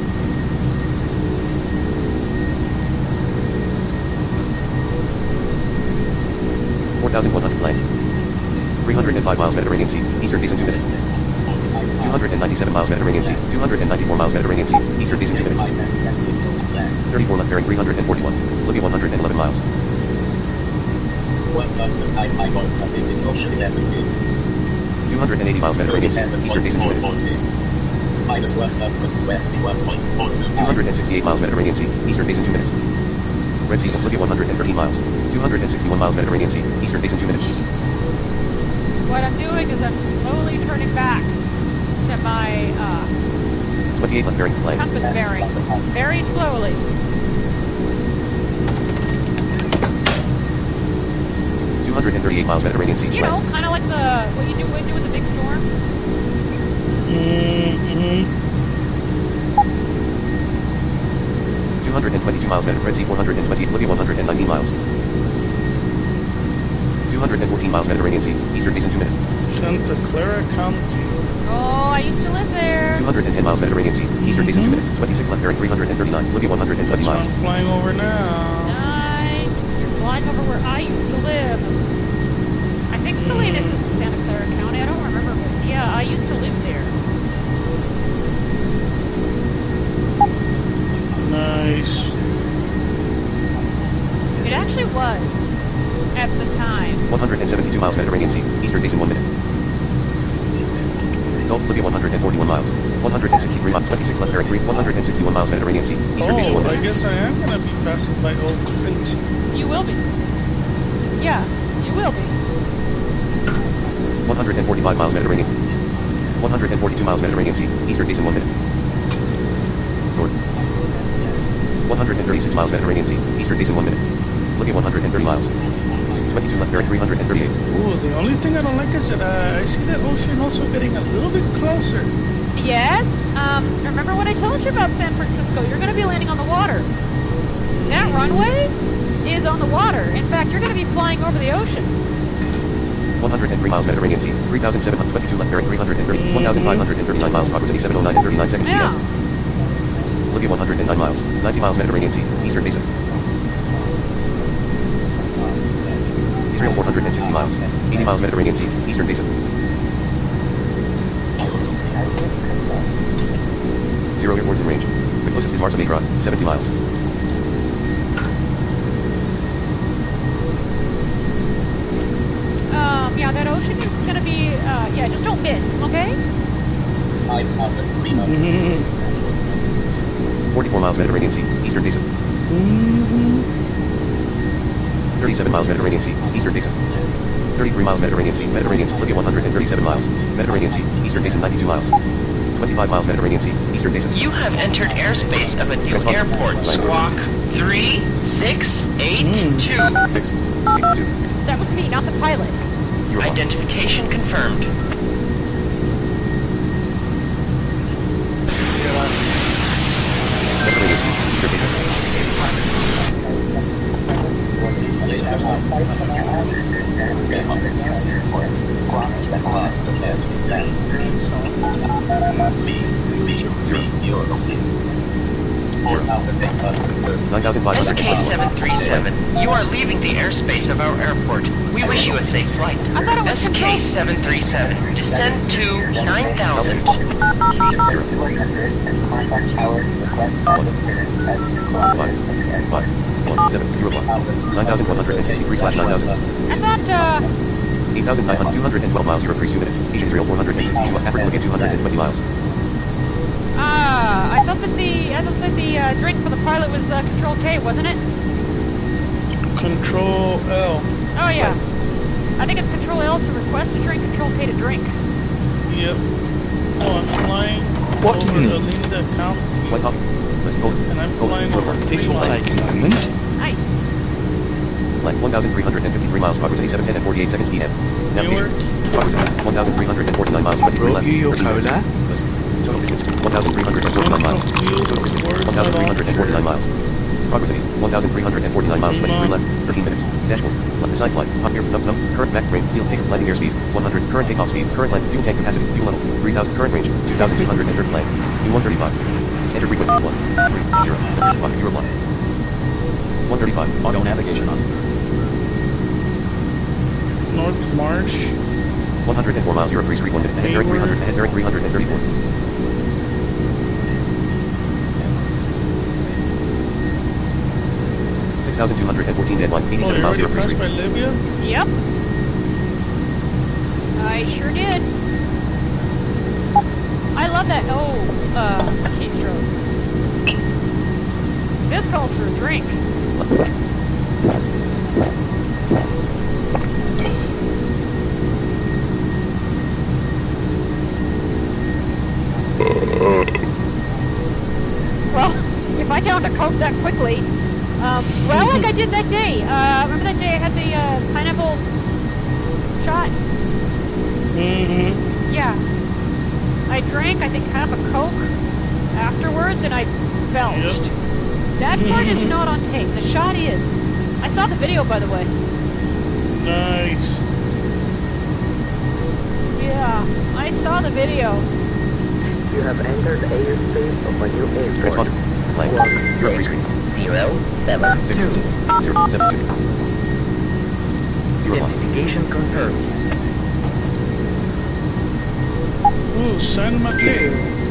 four thousand one hundred line. three hundred five miles Mediterranean Sea, Eastern Basin two minutes. two hundred ninety-seven miles Mediterranean Sea, two hundred ninety-four miles Mediterranean Sea, Eastern Basin two minutes. thirty-four left bearing three hundred forty-one, Libya one hundred eleven miles. two hundred eighty miles Mediterranean Sea, Eastern Basin two minutes. minus one hundred twenty-one point four two. two hundred sixty-eight miles Mediterranean Sea, eastern basin two minutes. Red Sea, Libya one hundred thirteen miles. two hundred sixty-one miles Mediterranean Sea, eastern basin two minutes. What I'm doing is I'm slowly turning back to my uh, twenty-eight left bearing, flank. compass bearing, very slowly. two hundred thirty-eight miles Mediterranean Sea, You know, kind of like the what you do, what you do with the big storms. Mm-hmm. two hundred twenty-two miles Med, Red Sea four hundred twenty, Libya one hundred nineteen miles. two hundred fourteen miles Mediterranean Sea, eastern basin two minutes. Santa Clara County. Oh, I used to live there. two hundred ten miles Mediterranean Sea, eastern basin two minutes. twenty-six left bearing three hundred thirty-nine, Libya one hundred twenty That's miles. what I'm flying over now. Nice. You're flying over where I used to live. I think Salinas is in Santa Clara County. I don't remember, but yeah, I used to live there. Nice. It actually was at the time. one hundred seventy-two miles Mediterranean Sea, eastern basin one minute. Gulf Libya one hundred forty-one miles. one hundred sixty-three miles, twenty-six left bearing three, one hundred sixty-one miles Mediterranean Sea, eastern basin one Oh, I minute. guess I am gonna be passing by Oak Clint. You will be. Yeah, you will be. one hundred forty-five miles Mediterranean. one hundred forty-two miles Mediterranean Sea, eastern basin one minute. North. one hundred thirty-six miles Mediterranean Sea, eastern basin one minute. Libya one hundred thirty miles. twenty-two left bearing three hundred thirty-eight. Ooh, the only thing I don't like is that uh, I see that ocean also getting a little bit closer. Yes. Um, remember what I told you about San Francisco? You're going to be landing on the water. That runway is on the water. In fact, you're going to be flying over the ocean. one hundred three miles Mediterranean Sea, three thousand seven hundred twenty-two left bearing three hundred thirty, one thousand five hundred thirty-nine miles, proximity seven oh nine and thirty-nine seconds. Yeah. Libya one hundred nine miles, ninety miles Mediterranean Sea, eastern basin. Israel four hundred sixty miles, eighty miles Mediterranean Sea, eastern basin. Zero airports in range. The closest is Marsa Matron, seventy miles. Um, yeah, that ocean is going to be, uh, yeah, just don't miss, okay? five thousand three hundred. forty-four miles Mediterranean Sea, eastern basin. thirty-seven miles Mediterranean Sea, eastern basin. thirty-three miles Mediterranean Sea, Mediterranean Sea, Libya one hundred thirty-seven miles. Mediterranean Sea, eastern basin ninety-two miles. twenty-five miles Mediterranean Sea, eastern basin. You have entered airspace of a new airport, Squawk three six eight two. six eight two. That was me, not the pilot. Identification confirmed. Mediterranean Sea, eastern basin. nine thousand five S hundred K seven three seven, you are leaving the airspace of our airport. We wish you a safe flight. I thought it was S K seven three seven, descend to nine thousand. Five, five, one, seven, zero, one. nine thousand one hundred sixty-three slash nine thousand. I thought, uh, eight thousand nine hundred, two hundred twelve miles, Europe, Greece, two minutes. Asia, Israel, four hundred sixty-two, Africa, Libya, two hundred twenty miles. ah, I thought that the, I thought that the, uh, drink for the pilot was, uh, Control K, wasn't it? Control L. Oh, yeah. I think it's Control L to request a drink, Control K to drink. Yep. Oh, I'm flying What do over you the need? Linda County. Flight copy. Let's go. And I'm flying over This will Fremont. take a moment. Nice. Flight one thousand three hundred fifty-three miles, proximity seven ten and forty-eight seconds P M. Navigation. Proximity one thousand three hundred forty-nine miles, twenty-three Brought left. you your thirteen minutes. coda. List. Total distance one thousand three hundred forty-nine miles. Total distance one thousand three hundred forty-nine miles. Proximity one thousand three hundred forty-nine miles, twenty-three left. thirteen minutes. Dashboard. Left design flight. Hot gear. Num num. Current back frame. Seal takeoff. Landing airspeed. one hundred. Current takeoff speed. Current length. Fuel tank capacity. Fuel level. three thousand. Current range. two thousand two hundred. Enter plane. U one thirty-five. Enter frequency. one. three. zero. one. Zero one. one thirty-five. Auto navigation on. North Marsh. one hundred four miles. Europe, Greece, Greek, one minute. Ahead bearing three hundred. Ahead bearing three hundred thirty-four. six thousand two hundred fourteen dead line. Oh, eighty-seven you miles. already Europe, Greece, passed by Greek. Libya? Yep. I sure did. I love that. Oh, uh, keystroke. This calls for a drink. Well, if I downed a Coke that quickly, um, well, like I did that day. Uh, remember that day I had the uh, pineapple shot? Mm-hmm. Yeah. I drank, I think, half a Coke afterwards, and I belched. Yep. That part is not on tape. The shot is. I saw the video, by the way. Nice. Yeah, I saw the video. You have entered airspace of a new airport. Transponder. Flight. Europe free screen. Zero, seven, Six. two. Zero, seven, two. Europe one. Identification confirmed. Ooh, San Mateo.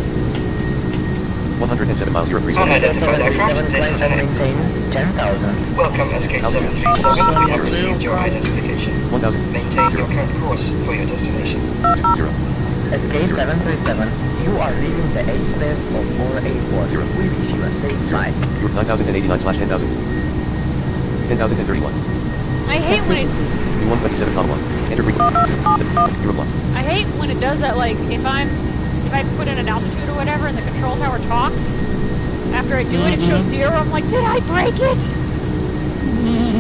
one hundred seven miles Europe free screen. Unidentified aircraft, this is N A. ten thousand. Welcome, S K seven three seven. We have received your identification. one thousand. Maintain your current course for your destination. Zero. S K seven three seven, you are leaving the airspace of four eighty-four. Zero. We wish you a safe flight. Europe nine thousand eighty-nine slash ten thousand. ten thousand thirty-one. I hate when it. V one twenty-seven comma one. Enter frequency. Europe one. I hate when it does that. Like if I'm, if I put in an altitude or whatever, and the control tower talks. After I do mm-hmm. it, it shows zero. I'm like, did I break it? Mm-hmm.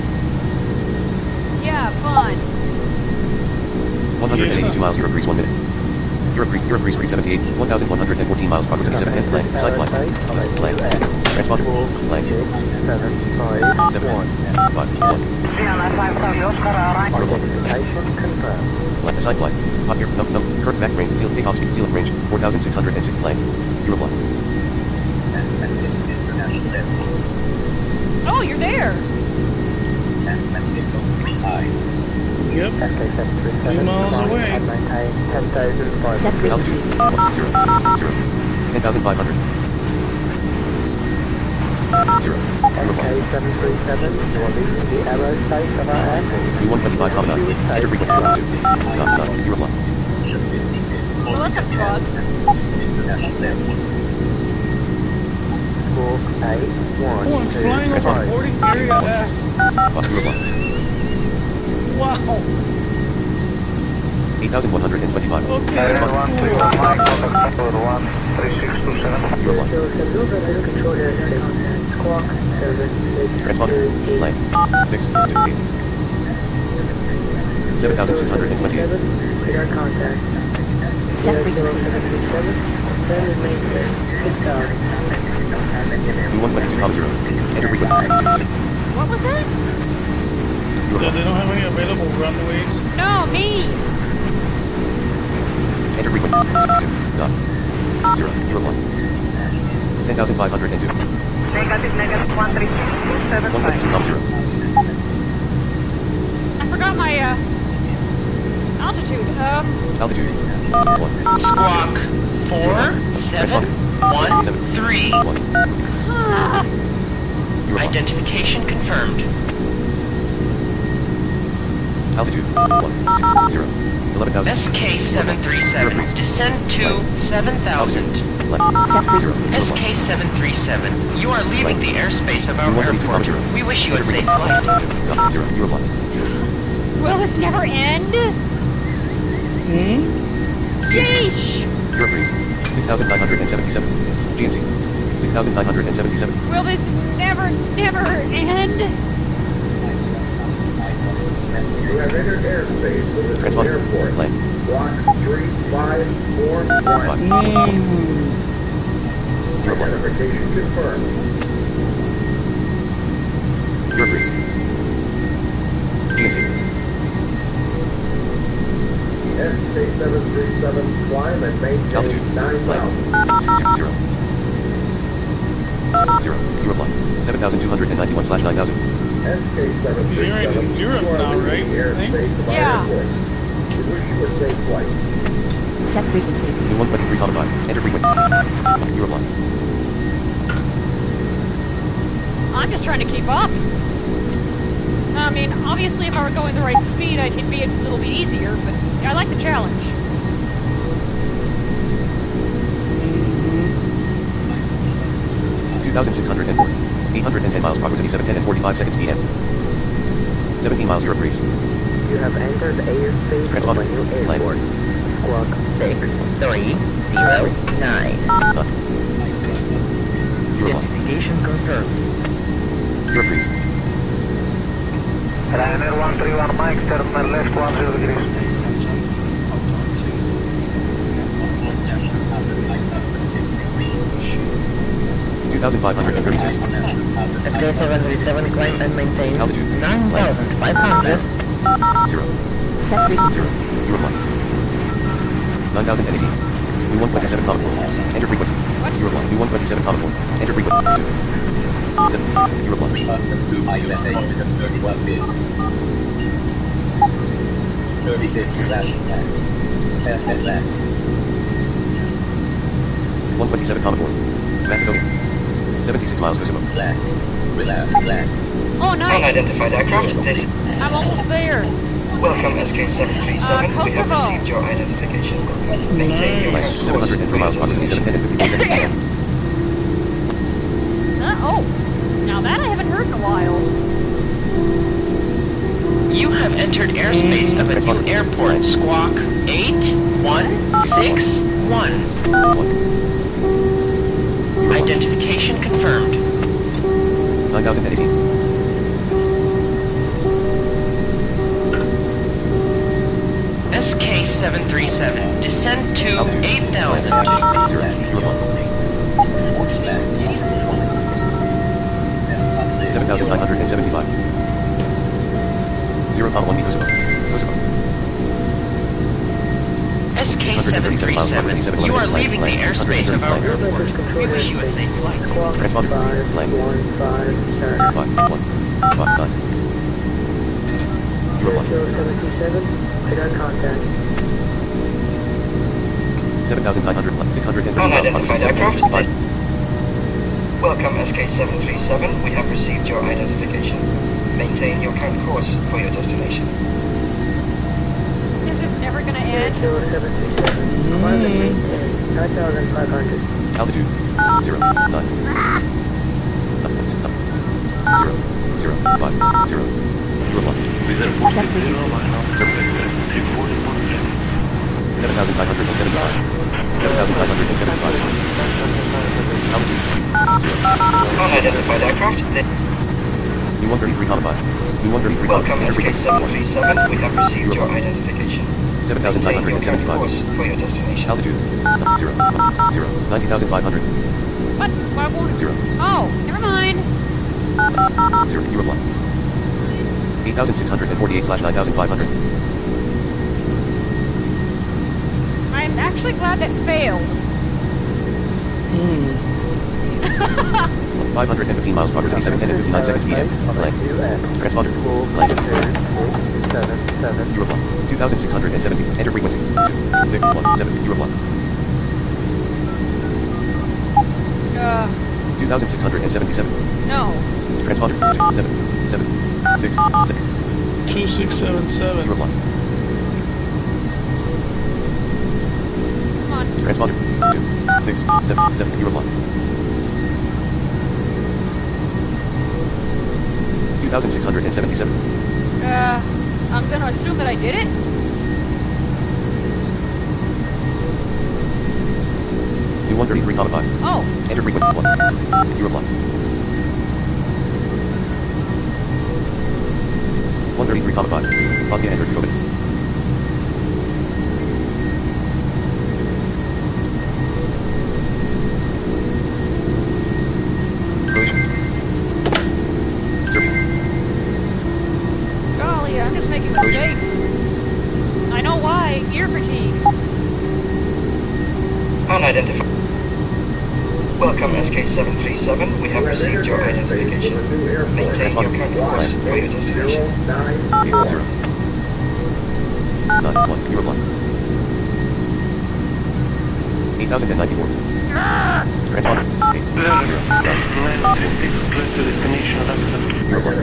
Yeah, fun. one hundred eighty-two miles Europe breeze one minute. Europe breeze, Europe breeze seventy-eight. one thousand one hundred fourteen miles progress seven ten land. Side flight. East land. Transponder. Land. seven one. five one. Land. Side flight. Hot air. No, no. Curved back range. Seal takeoff speed. Seal range. four thousand six hundred six. Land. Europe one. San Francisco International Airport. Oh, you're there. San Francisco three high. Yep. Three miles away. Altitude. Zero. Zero. ten thousand five hundred. Zero. S K seven three seven, you are leaving the aerospace of our airport. V one twenty-five comma nine. Enter frequency. Dot dot. Europe one. Well, that's a bug. International Airport. Squawk eight one. Oh, I'm flying over boarding area F. Bus Europe one. Wow. eight thousand one hundred twenty-five. Okay, Nine that's one three cool. one nine, contact number one three six two seven. Europe one. Transponder. Land. Six. Two eight. seven thousand six hundred twenty-eight. Set frequency. V one twenty-two comma zero. Enter frequency. What was that? So they don't have any available runways? No, me. Enter frequency. Dot. Zero. Europe one. ten thousand five hundred two. Negative, negative, one three six two seven one twenty-two comma zero. I forgot my uh altitude. Um. Altitude. one. Squawk four seven one three. Ah. Identification confirmed. Altitude. one. Zero. eleven thousand. S K seven three seven. Descend to seven thousand. S K seven three seven. You are leaving the airspace of our airport. We wish you a safe flight. Zero. Europe one. Will this never end? Hmm? Yeesh! Europe breeze. six thousand nine hundred seventy-seven. G N C. six thousand nine hundred seventy-seven. Will this never, never end? You have entered airspace with the Transponder. airport. Land. Block three five four one. Mm. Europe one. Identification confirmed. Europe breeze. G N C. S K seven three seven, climb and maintain Altitude. nine thousand. Zero. Zero. Europe one. seven thousand two hundred ninety-one slash nine thousand. S K seven three seven, You're in Europe you are now, leaving right? the airspace of our Yeah. airport. We wish you a safe flight. Set frequency. V one twenty-three comma five. Enter frequency. Europe one. I'm just trying to keep up. I mean, obviously if I were going the right speed, I could be a little bit easier, but I like the challenge. thousand six hundred four. eight hundred ten miles proximity seven ten and forty-five seconds P M. seventeen miles zero degrees. You have entered airspace of Transponder. a new airport. Land. Squawk six three zero nine. None. Zero one. Identification confirmed. Zero degrees. Ryanair one three one Mike, terminal left one zero degrees. two thousand five hundred thirty-six. S K seven three seven climb and maintain Altitude. nine thousand five hundred. Zero. Set frequency. Zero. Zero one. nine thousand eighteen. We one twenty-seven comma four. Enter frequency. Zero one. We one twenty-seven comma four. Enter frequency. Two. Seven. Zero one. three hundred two I U S A orbit thirty-one bid. thirty-six slash land. Test and land. one twenty-seven comma four. Macedonia. seventy-six miles Kosovo. Land. Relax, land. Oh, nice. Unidentified aircraft. This I'm almost there. welcome S K seven three seven. Uh, We have Kosovo. received your identification. Maintain your Nice. current seven hundred three miles proximity seven ten and fifty-four seconds P M. Uh, oh, now that I haven't heard in a while. You have entered airspace of a new airport. Squawk eight one six one. Identification confirmed. nine thousand eighteen. S K seven three seven. Descend to eight thousand. Zero. Zero one. seven thousand nine hundred seventy-five. zero comma one Kosovo. Kosovo. S K seven three seven. You are leaving the airspace of our airport. We wish you a safe flight. Transponder. Land. Five. One. Five. Nine. Zero one. seven thousand nine hundred. six hundred thirty miles Unidentified proximity seven aircraft. five. Welcome S K seven three seven. We have received your identification. Maintain your current course for your destination. This is never gonna end. Altitude. Zero. Nine. Zero. Zero. Five. Zero. Zero one. Set frequency. seven thousand five hundred seventy-five. seven thousand five hundred seventy-five. Altitude. Zero. Zero. Unidentified aircraft. U one thirty-three comma five. U one thirty-three comma Welcome enter S K frequency. seven three seven. We have received your identification. seven thousand five Maintain hundred your current seventy-five. course for your destination. Altitude. Zero. Zero. ninety thousand five hundred. What? Why won't it? Zero. Oh, never mind. Zero. Zero one. eight thousand six hundred forty-eight slash nine thousand five hundred. I'm actually glad that failed. five hundred fifteen miles proximity seven ten and fifty-nine seconds P M. Land. Transponder. Land. Zero one. two thousand six hundred seventy. Enter frequency. two six one seven. Zero one. Uh, two thousand six hundred seventy-seven. no. Transponder. two seven seven six six. two six seven seven. Zero one. Come on. Transponder. two six seven seven. Zero one. two thousand six hundred seventy-seven. Uh, I'm gonna assume that I did it. U one thirty-three comma five. Oh. Enter frequency one. Zero one. one thirty-three comma five. Bosnia and Herzegovina. Croatia. Serbia. Golly, I'm just making mistakes. I know why. Ear fatigue. Unidentified. Welcome S K seven three seven. We have received your identification. Maintain your current course for your destination. Zero. Zero. Nine one. Zero one. Eight thousand ninety-four. Transponder. Eight. Zero. Nine. Zero one.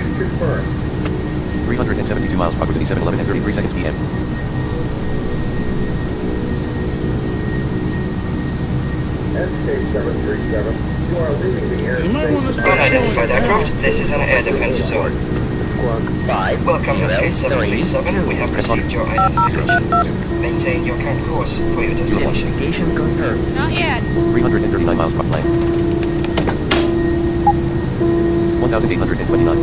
three hundred seventy-two miles proximity seven eleven and thirty-three seconds P M. S K seven three seven, you are leaving the airspace. Unidentified aircraft, this is an air defense zone. Five, Welcome to S K seven three seven, we have received your identification. Maintain your current course for your destination. Identification confirmed. Not yet. three hundred thirty-nine miles per lane. one thousand eight hundred twenty-nine.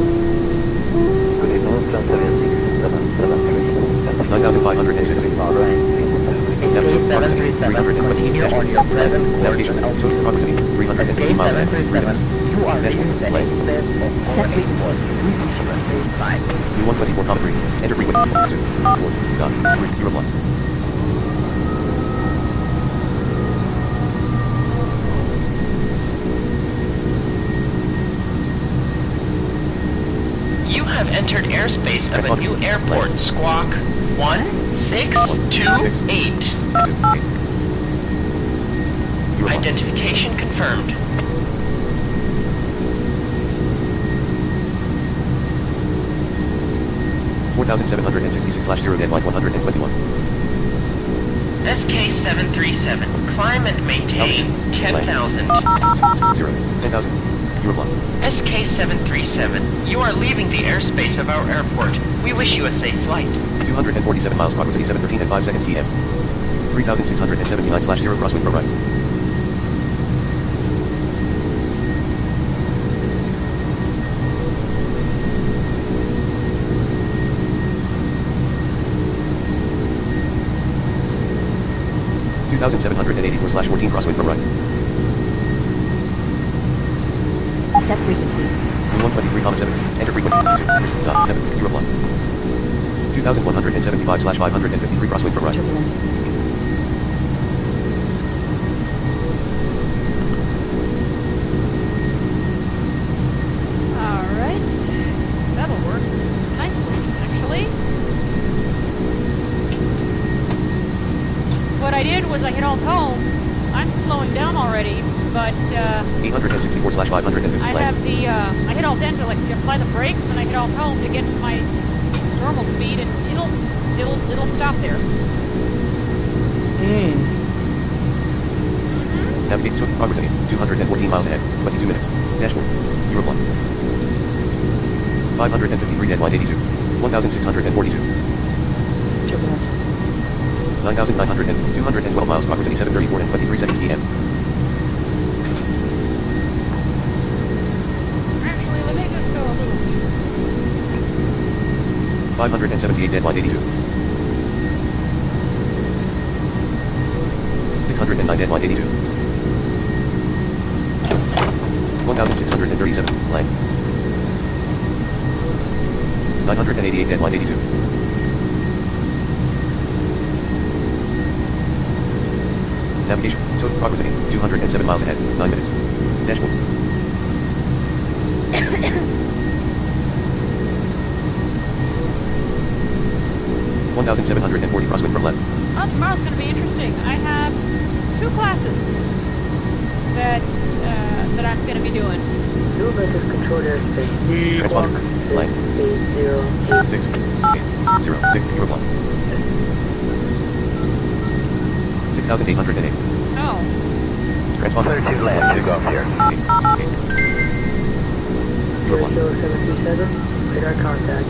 nine thousand five hundred six. S K seven three seven, continue on your present course. Navigation to proximity three hundred sixty miles ahead. three minutes. You are leaving the airspace of Set frequency. We wish you a safe flight. U one twenty-four comma three. Enter frequency two. four. Dot. three. Zero one. You have entered airspace of a new airport, Squawk one six two eight. Identification confirmed. four thousand seven hundred sixty-six slash zero deadline one hundred twenty-one. S K seven three seven, climb and maintain ten thousand. Zero. ten thousand. You reply. S K seven three seven, you are leaving the airspace of our airport. We wish you a safe flight. two hundred forty-seven miles proximity seven thirteen and five seconds P M. three thousand six hundred seventy-nine slash zero crosswind pro right. two thousand seven hundred eighty-four slash fourteen crosswind pro right. Set frequency. one twenty-three comma seven. Enter frequency two. Dot seven. You reply. two thousand one hundred seventy-five slash five hundred fifty-three crosswind pro right. Turbulence. Alright. That'll work nicely, actually. What I did was I hit alt home. I'm slowing down already, but uh, eight hundred sixty-four slash five hundred fifty. I have the, uh, I hit alt N to like apply the brakes, then I hit alt home to get to my normal speed, and it'll, it'll, it'll stop there. Hmm. Navigate to proximity two hundred fourteen miles ahead. twenty-two minutes. Dashboard. You reply. five hundred fifty-three deadline eighty-two. one thousand six hundred forty-two. Turbulence. nine thousand nine hundred and two hundred twelve miles proximity seven thirty-four and twenty-three seconds P M. Actually, let me just go a little. five hundred seventy-eight deadline eighty-two. six hundred nine deadline eighty-two. one thousand six hundred thirty-seven line. nine hundred eighty-eight deadline eighty-two. Navigation. Total proximity two hundred seven miles ahead. nine minutes. Dashboard. one thousand seven hundred forty crosswind from left. Oh, tomorrow's going to be interesting. I have two classes that uh, that I'm going to be doing. New vector control airspace. Transponder. Line. eight zero. six. eight. zero. six. You reply. six thousand eight hundred eight. Oh. Transponder. thirty-two land to go up here. eight. eight. You reply. zero seven two seven. Radar contact.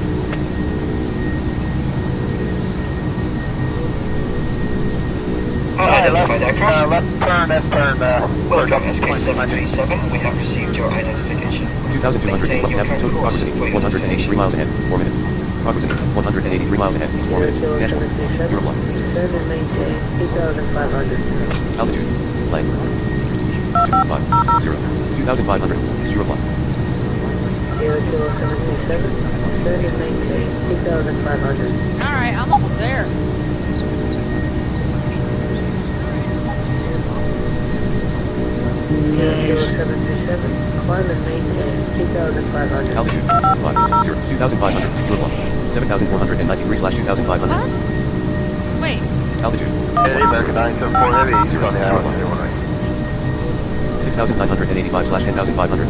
Unidentified aircraft. Uh, left turn, left turn, uh, Welcome S K seven three seven, we have received your identification. two thousand two hundred Maintain your twelve. current Total course proximity for your one hundred eighty-three miles ahead. four minutes. Proximity one hundred eighty-three miles ahead. four minutes. Dashboard. You reply. Descend and maintain eight thousand five hundred. Altitude. Line. two five zero. two thousand five hundred. You reply. zero zero seven two seven. Descend and maintain eight thousand five hundred. Alright, I'm almost there. zero seven two seven. Climb and maintain eight thousand five hundred. Altitude. five zero. two thousand five hundred. You reply. seven thousand four hundred ninety-three slash two thousand five hundred. What? Wait. Altitude. Hey, American nine seven four Heavy, he's on the island there, one right. six thousand nine hundred eighty-five slash ten thousand five hundred.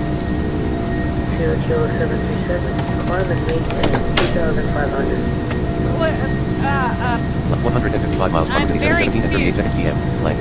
zero zero seven two seven. Climb and maintain eight thousand five hundred. what, uh, uh, one hundred fifty-five miles, I'm approximately seven very seventeen and thirty-eight seconds P M. Length.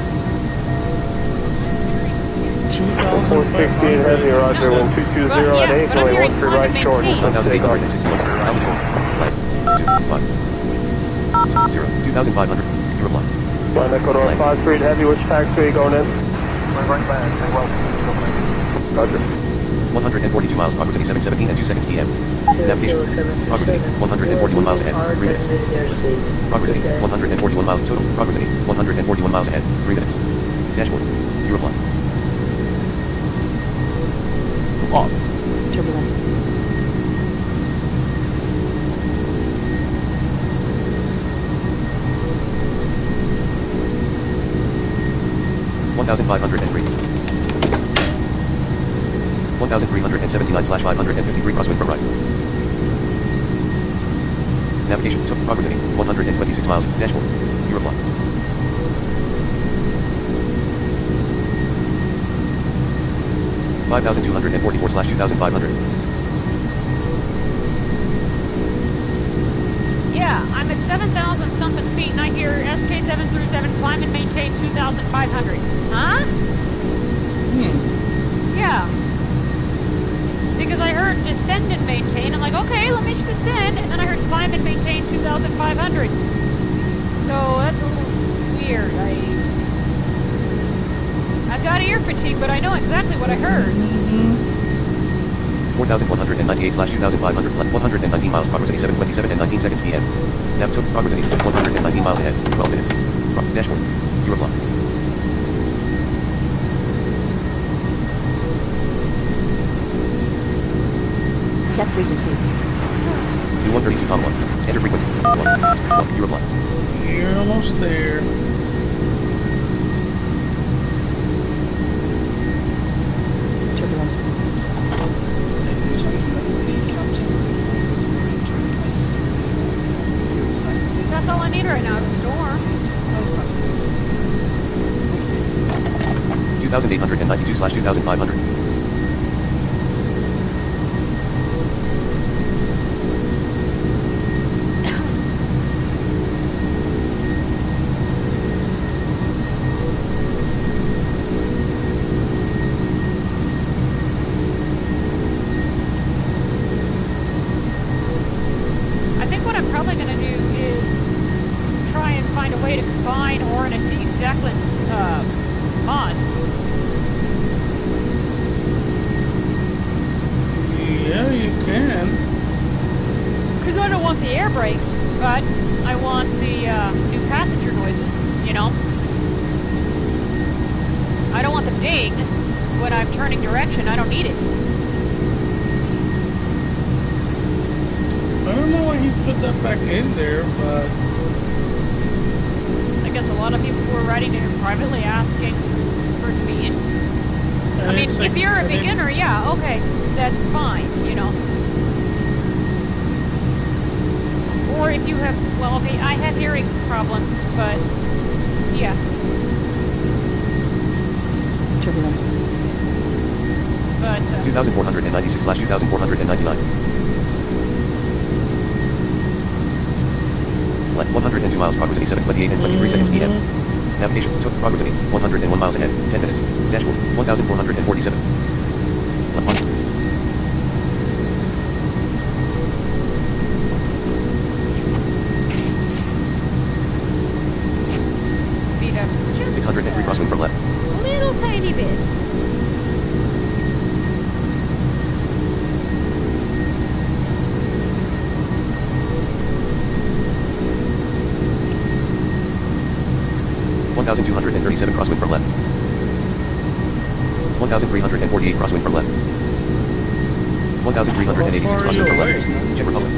four sixty-eight heavy, roger, one two two zero at eight, runway one three right short. one thousand eight hundred sixty-one, altitude. Length. two, five. zero, two thousand five hundred. You reply. Flying Ecuador five three heavy, which taxi are you going in? Right back, well. Roger. one hundred forty-two miles, proximity seven seventeen and two seconds P M. Navigation. Proximity one hundred forty-one miles ahead, three minutes. Proximity one hundred forty-one miles total. Proximity one hundred forty-one miles ahead, three minutes. Dashboard. You reply. Off. Turbulence. one thousand five hundred three. one thousand three hundred seventy-nine slash five hundred fifty-three crosswind from right. Navigation took proximity one hundred twenty-six miles. Dashboard. You reply. five thousand two hundred forty-four slash two thousand five hundred. yeah, I'm at seven thousand something feet and I hear S K seven thirty-seven climb and maintain two thousand five hundred. Huh? Hmm. Yeah. Because I heard descend and maintain. I'm like, okay, let me descend. And then I heard climb and maintain two thousand five hundred. So that's a little weird. I, I've got ear fatigue, but I know exactly what I heard. four thousand one hundred ninety-eight slash two thousand five hundred, one hundred nineteen miles, proximity seven twenty-seven and nineteen seconds P M. Nav took proximity one hundred nineteen miles ahead, twelve minutes. Pro dashboard. You reply. Set frequency. two one thirty-two comma one. Enter frequency. one. You reply. You're almost there. Turbulence. That's all I need right now is a storm. two thousand eight hundred ninety-two slash two thousand five hundred. I think what I'm probably going to do is try and find a way to combine Orin and Deep Declan's uh, mods. Yeah, you can. Because I don't want the air brakes, but I want the uh, new passenger noises, you know? I don't want the ding when I'm turning direction. I don't need it. I don't know why he put that back in there, but I guess a lot of people who are writing to him privately asking for it to be in. I mean, it's like- if you're a I think- beginner, yeah, okay, that's fine, you know. Or if you have, well, okay, I have hearing problems, but yeah. Turbulence. But uh, two thousand four hundred ninety-six slash two thousand four hundred ninety-nine. Length one hundred two miles, proximity seven twenty-eight and twenty-three seconds P M. Navigation took proximity one hundred one miles ahead, ten minutes. Dashboard one thousand four hundred forty-seven. Left one. speed up just six hundred three crosswind from left. a little tiny bit. one thousand two hundred thirty-seven crosswind from left. one thousand three hundred forty-eight crosswind from left. one thousand three hundred eighty-six crosswind from left. Czech Republic.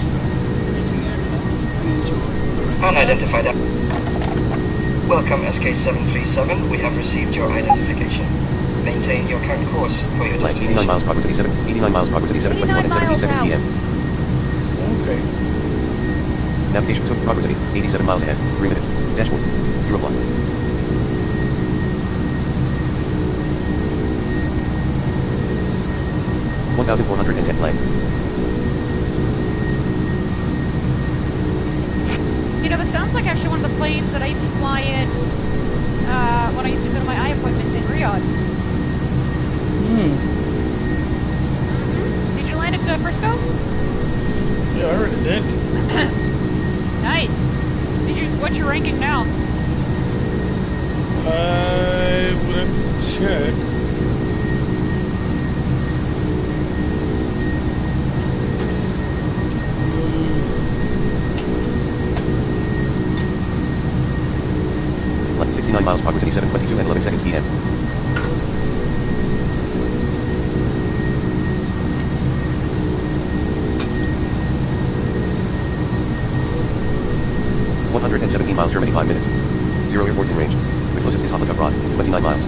Unidentified. Welcome S K seven three seven. We have received your identification. Maintain your current course for your Length destination. eighty-nine miles, proximity seven. eighty-nine miles, proximity seven twenty-one and seventeen seconds P M. okay. Navigation took proximity eighty-seven miles ahead, three minutes. Dashboard. You reply. one thousand four hundred ten length. Yeah, this sounds like actually one of the planes that I used to fly in uh, when I used to go to my eye appointments in Riyadh. Hmm. Mm-hmm. Did you land at uh, Frisco? Yeah, I already did. Nice. Did you? What's your ranking now? I would have to check. sixty-nine miles, proximity seven twenty-two and eleven seconds P M. one hundred seventeen miles, Germany, five minutes. Zero airports in range. The closest is Havelgard, twenty-nine miles.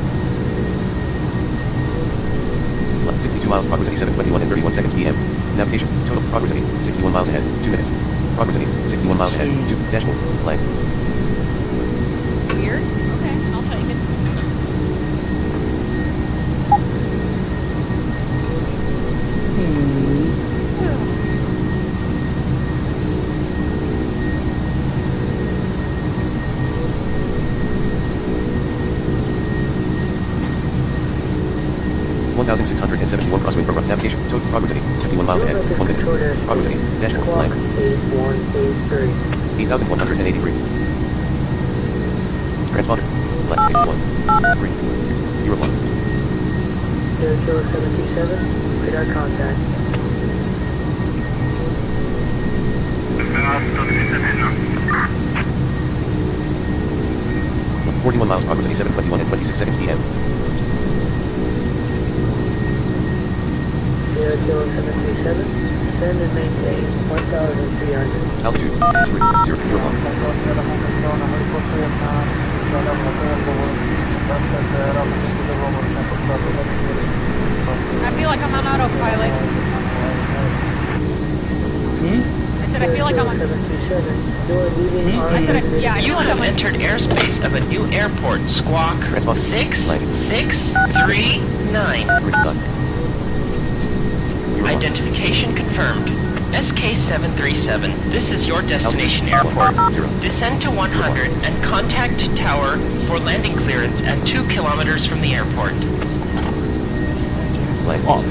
sixty-two miles, proximity seven twenty-one and thirty-one seconds P M. Navigation, total proximity, sixty-one miles ahead, two minutes. Proximity, sixty-one miles ahead, two, dashboard, blank. Weird. Okay, I'll take it. one thousand six hundred seventy-one crosswind program navigation, total proximity, fifty-one miles ahead, one minute. Proximity, dashboard, blank. eight thousand one hundred eighty-three. Transponder, blank, eighty-one, three, zero one. zero zero seven two seven, radar contact. forty-one miles, proximity seven twenty-one and twenty-six seconds P M. zero zero seven three seven, send and maintain one thousand three hundred. Altitude, three, zero, zero one. I feel like I'm on autopilot. Hmm? I said I feel like I'm on... seven two seven, you're leaving I said I, yeah, I You feel like have I'm on... entered airspace of a new airport, Squawk six six three nine. Identification confirmed. S K seven three seven, this is your destination airport. Descend to one hundred and contact tower for landing clearance at two kilometers from the airport. Blank. Off.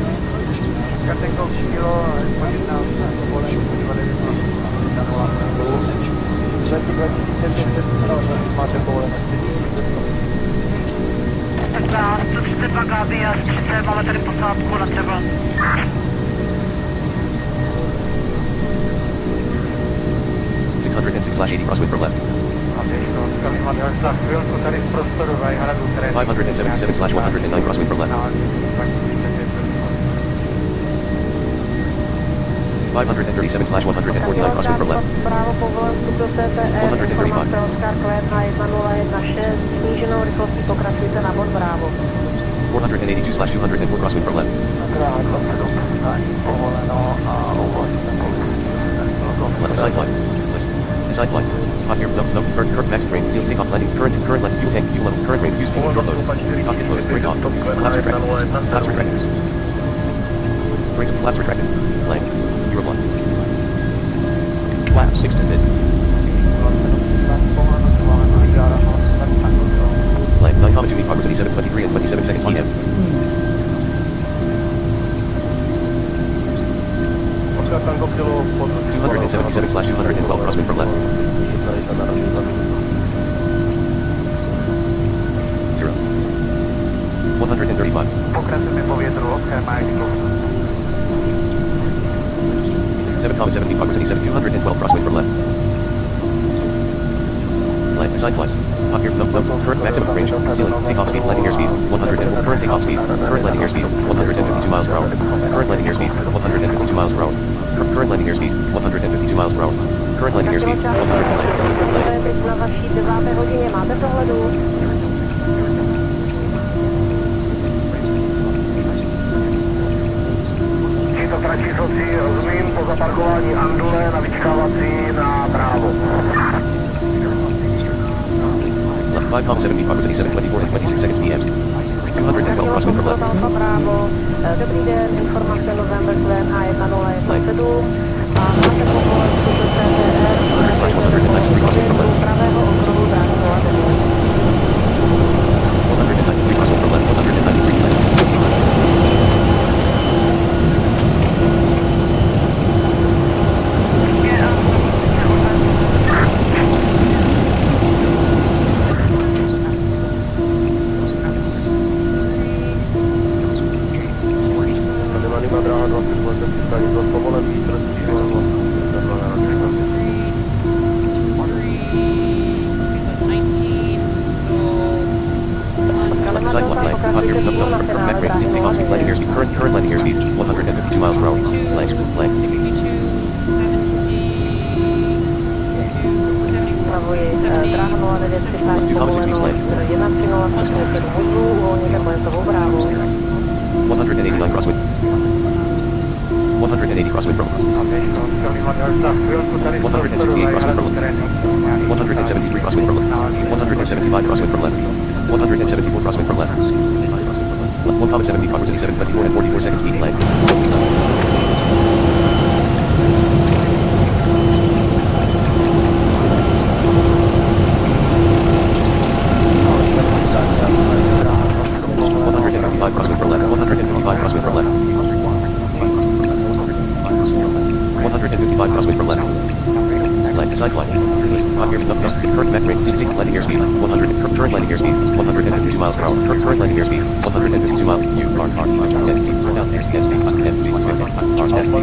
six hundred six slash eighty crosswind for left. five hundred seventy-seven slash one hundred nine crosswind for left. five hundred thirty-seven slash one hundred forty-nine crosswind for left. one hundred thirty-five. four hundred eighty-two slash two hundred four crosswind for left. Left side line. List. Side line. Hot air. No, no, current, current max train. Seal takeoff landing. Current, current left. Fuel tank. Fuel level. Current range. Use fuel. Door closed. Cockpit closed. Brakes on. Flaps retracted. Flaps retracted. Brakes. Flaps retracted. Blank. Zero one. Flaps extended. Blank. nine comma two meet proximity seven twenty-three and twenty-seven seconds P M. two hundred seventy-seven slash two hundred twelve crosswind for left. Zero. one hundred thirty-five. seven comma seven meet proximity seven two hundred twelve crosswind for left. Blank. Side flight. Hot air. No, no, current maximum range. Ceiling. Takeoff speed. Landing airspeed. one hundred. Current takeoff speed. Current landing airspeed. one hundred fifty-two miles per hour. Current landing airspeed. one hundred fifty-two miles per hour. Current landing airspeed. one hundred fifty-two miles per hour. Current landing airspeed. one hundred. Rozumím, po zaparkování Andule na vyčkávací na právo. five comma seven meet proximity seven twenty-four and twenty-six seconds P M. two hundred twelve crosswind for left. Dobrý den, informace November Glen A jedna nula jedna sedm. slash one hundred ninety-three crossing from left. one hundred ninety-three crossing from left. one hundred ninety-three left. Side one leg, hot here, no, no, from Mac rate, Z takeoff speed, landing airspeed, current, current landing airspeed, one hundred fifty-two miles per hour, leg, leg. two comma six speeds, land. one hundred eighty-nine crosswind. one hundred eighty crosswind from. one hundred sixty-eight crosswind from. one hundred seventy-three crosswind from. one hundred seventy-five crosswind from left. one hundred seventy-four crosswind from left. one comma seventy proximity seven twenty-four and forty-four seconds speed lag. one hundred fifty-five crosswind from left. one hundred fifty-five crosswind from left. one hundred fifty-five crosswind from left. Line, side line. Hot here, no, no, current Mac rate, Z takeoff landing airspeed, one hundred, current landing airspeed, one hundred fifty-two miles per hour, current landing airspeed, one hundred fifty-two miles, U, R, R, R, N, turn down, airspeed, airspeed, N, G, R, S, T,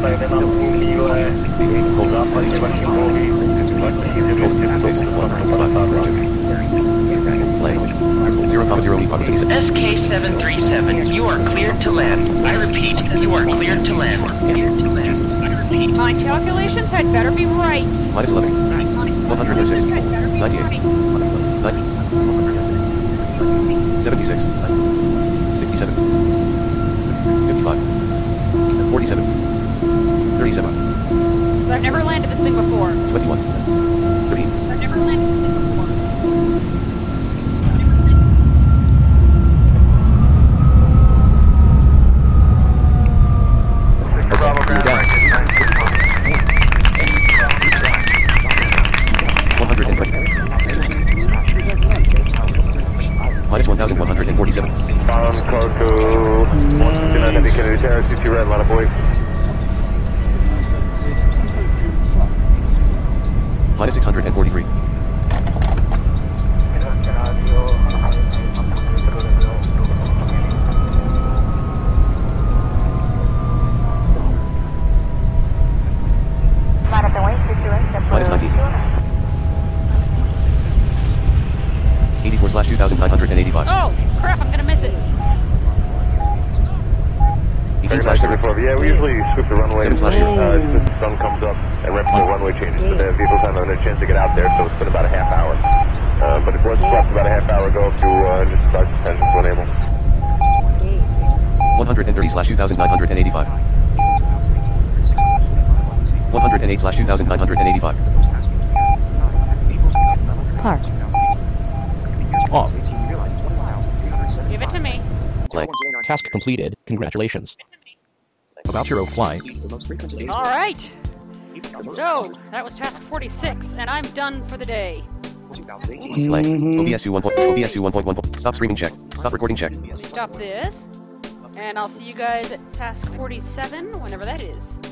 zero comma zero S K seven three seven, you are cleared to land. I repeat, you are cleared to land. My calculations had better be right. Minus eleven. one hundred six. ninety-eight. ninety. seventy-six. sixty-seven. fifty-five. forty-seven. thirty-seven. I've never landed this thing before. twenty-one. thirteen. I've never landed this thing before. Minus one thousand one hundred forty-seven. On code to one sixty-nine Heavy Kennedy Terrace, C T red, line of boys. Minus six hundred forty-three. Minus nineteen. eighty-four slash two thousand nine hundred eighty-five. Oh, crap, I'm gonna miss it. eighteen slash thirty-four. Yeah, we usually sweep the runway seven slash uh, as the sun comes up and right before the runway changes. So the vehicles haven't had a chance to get out there, so it's been about a half hour. Uh, but it was swept about a half hour ago to uh, just start suspension to enable. one hundred thirty slash two thousand nine hundred eighty-five. one hundred eight slash two thousand nine hundred eighty-five. Park. Off. Give it to me. Blank. Task completed. Congratulations. About your flight. All right. So, that was task forty-six, and I'm done for the day. Blank. O B S two one point O B S two one point one. Stop streaming check. Stop recording check. Stop this. And I'll see you guys at task forty-seven, whenever that is.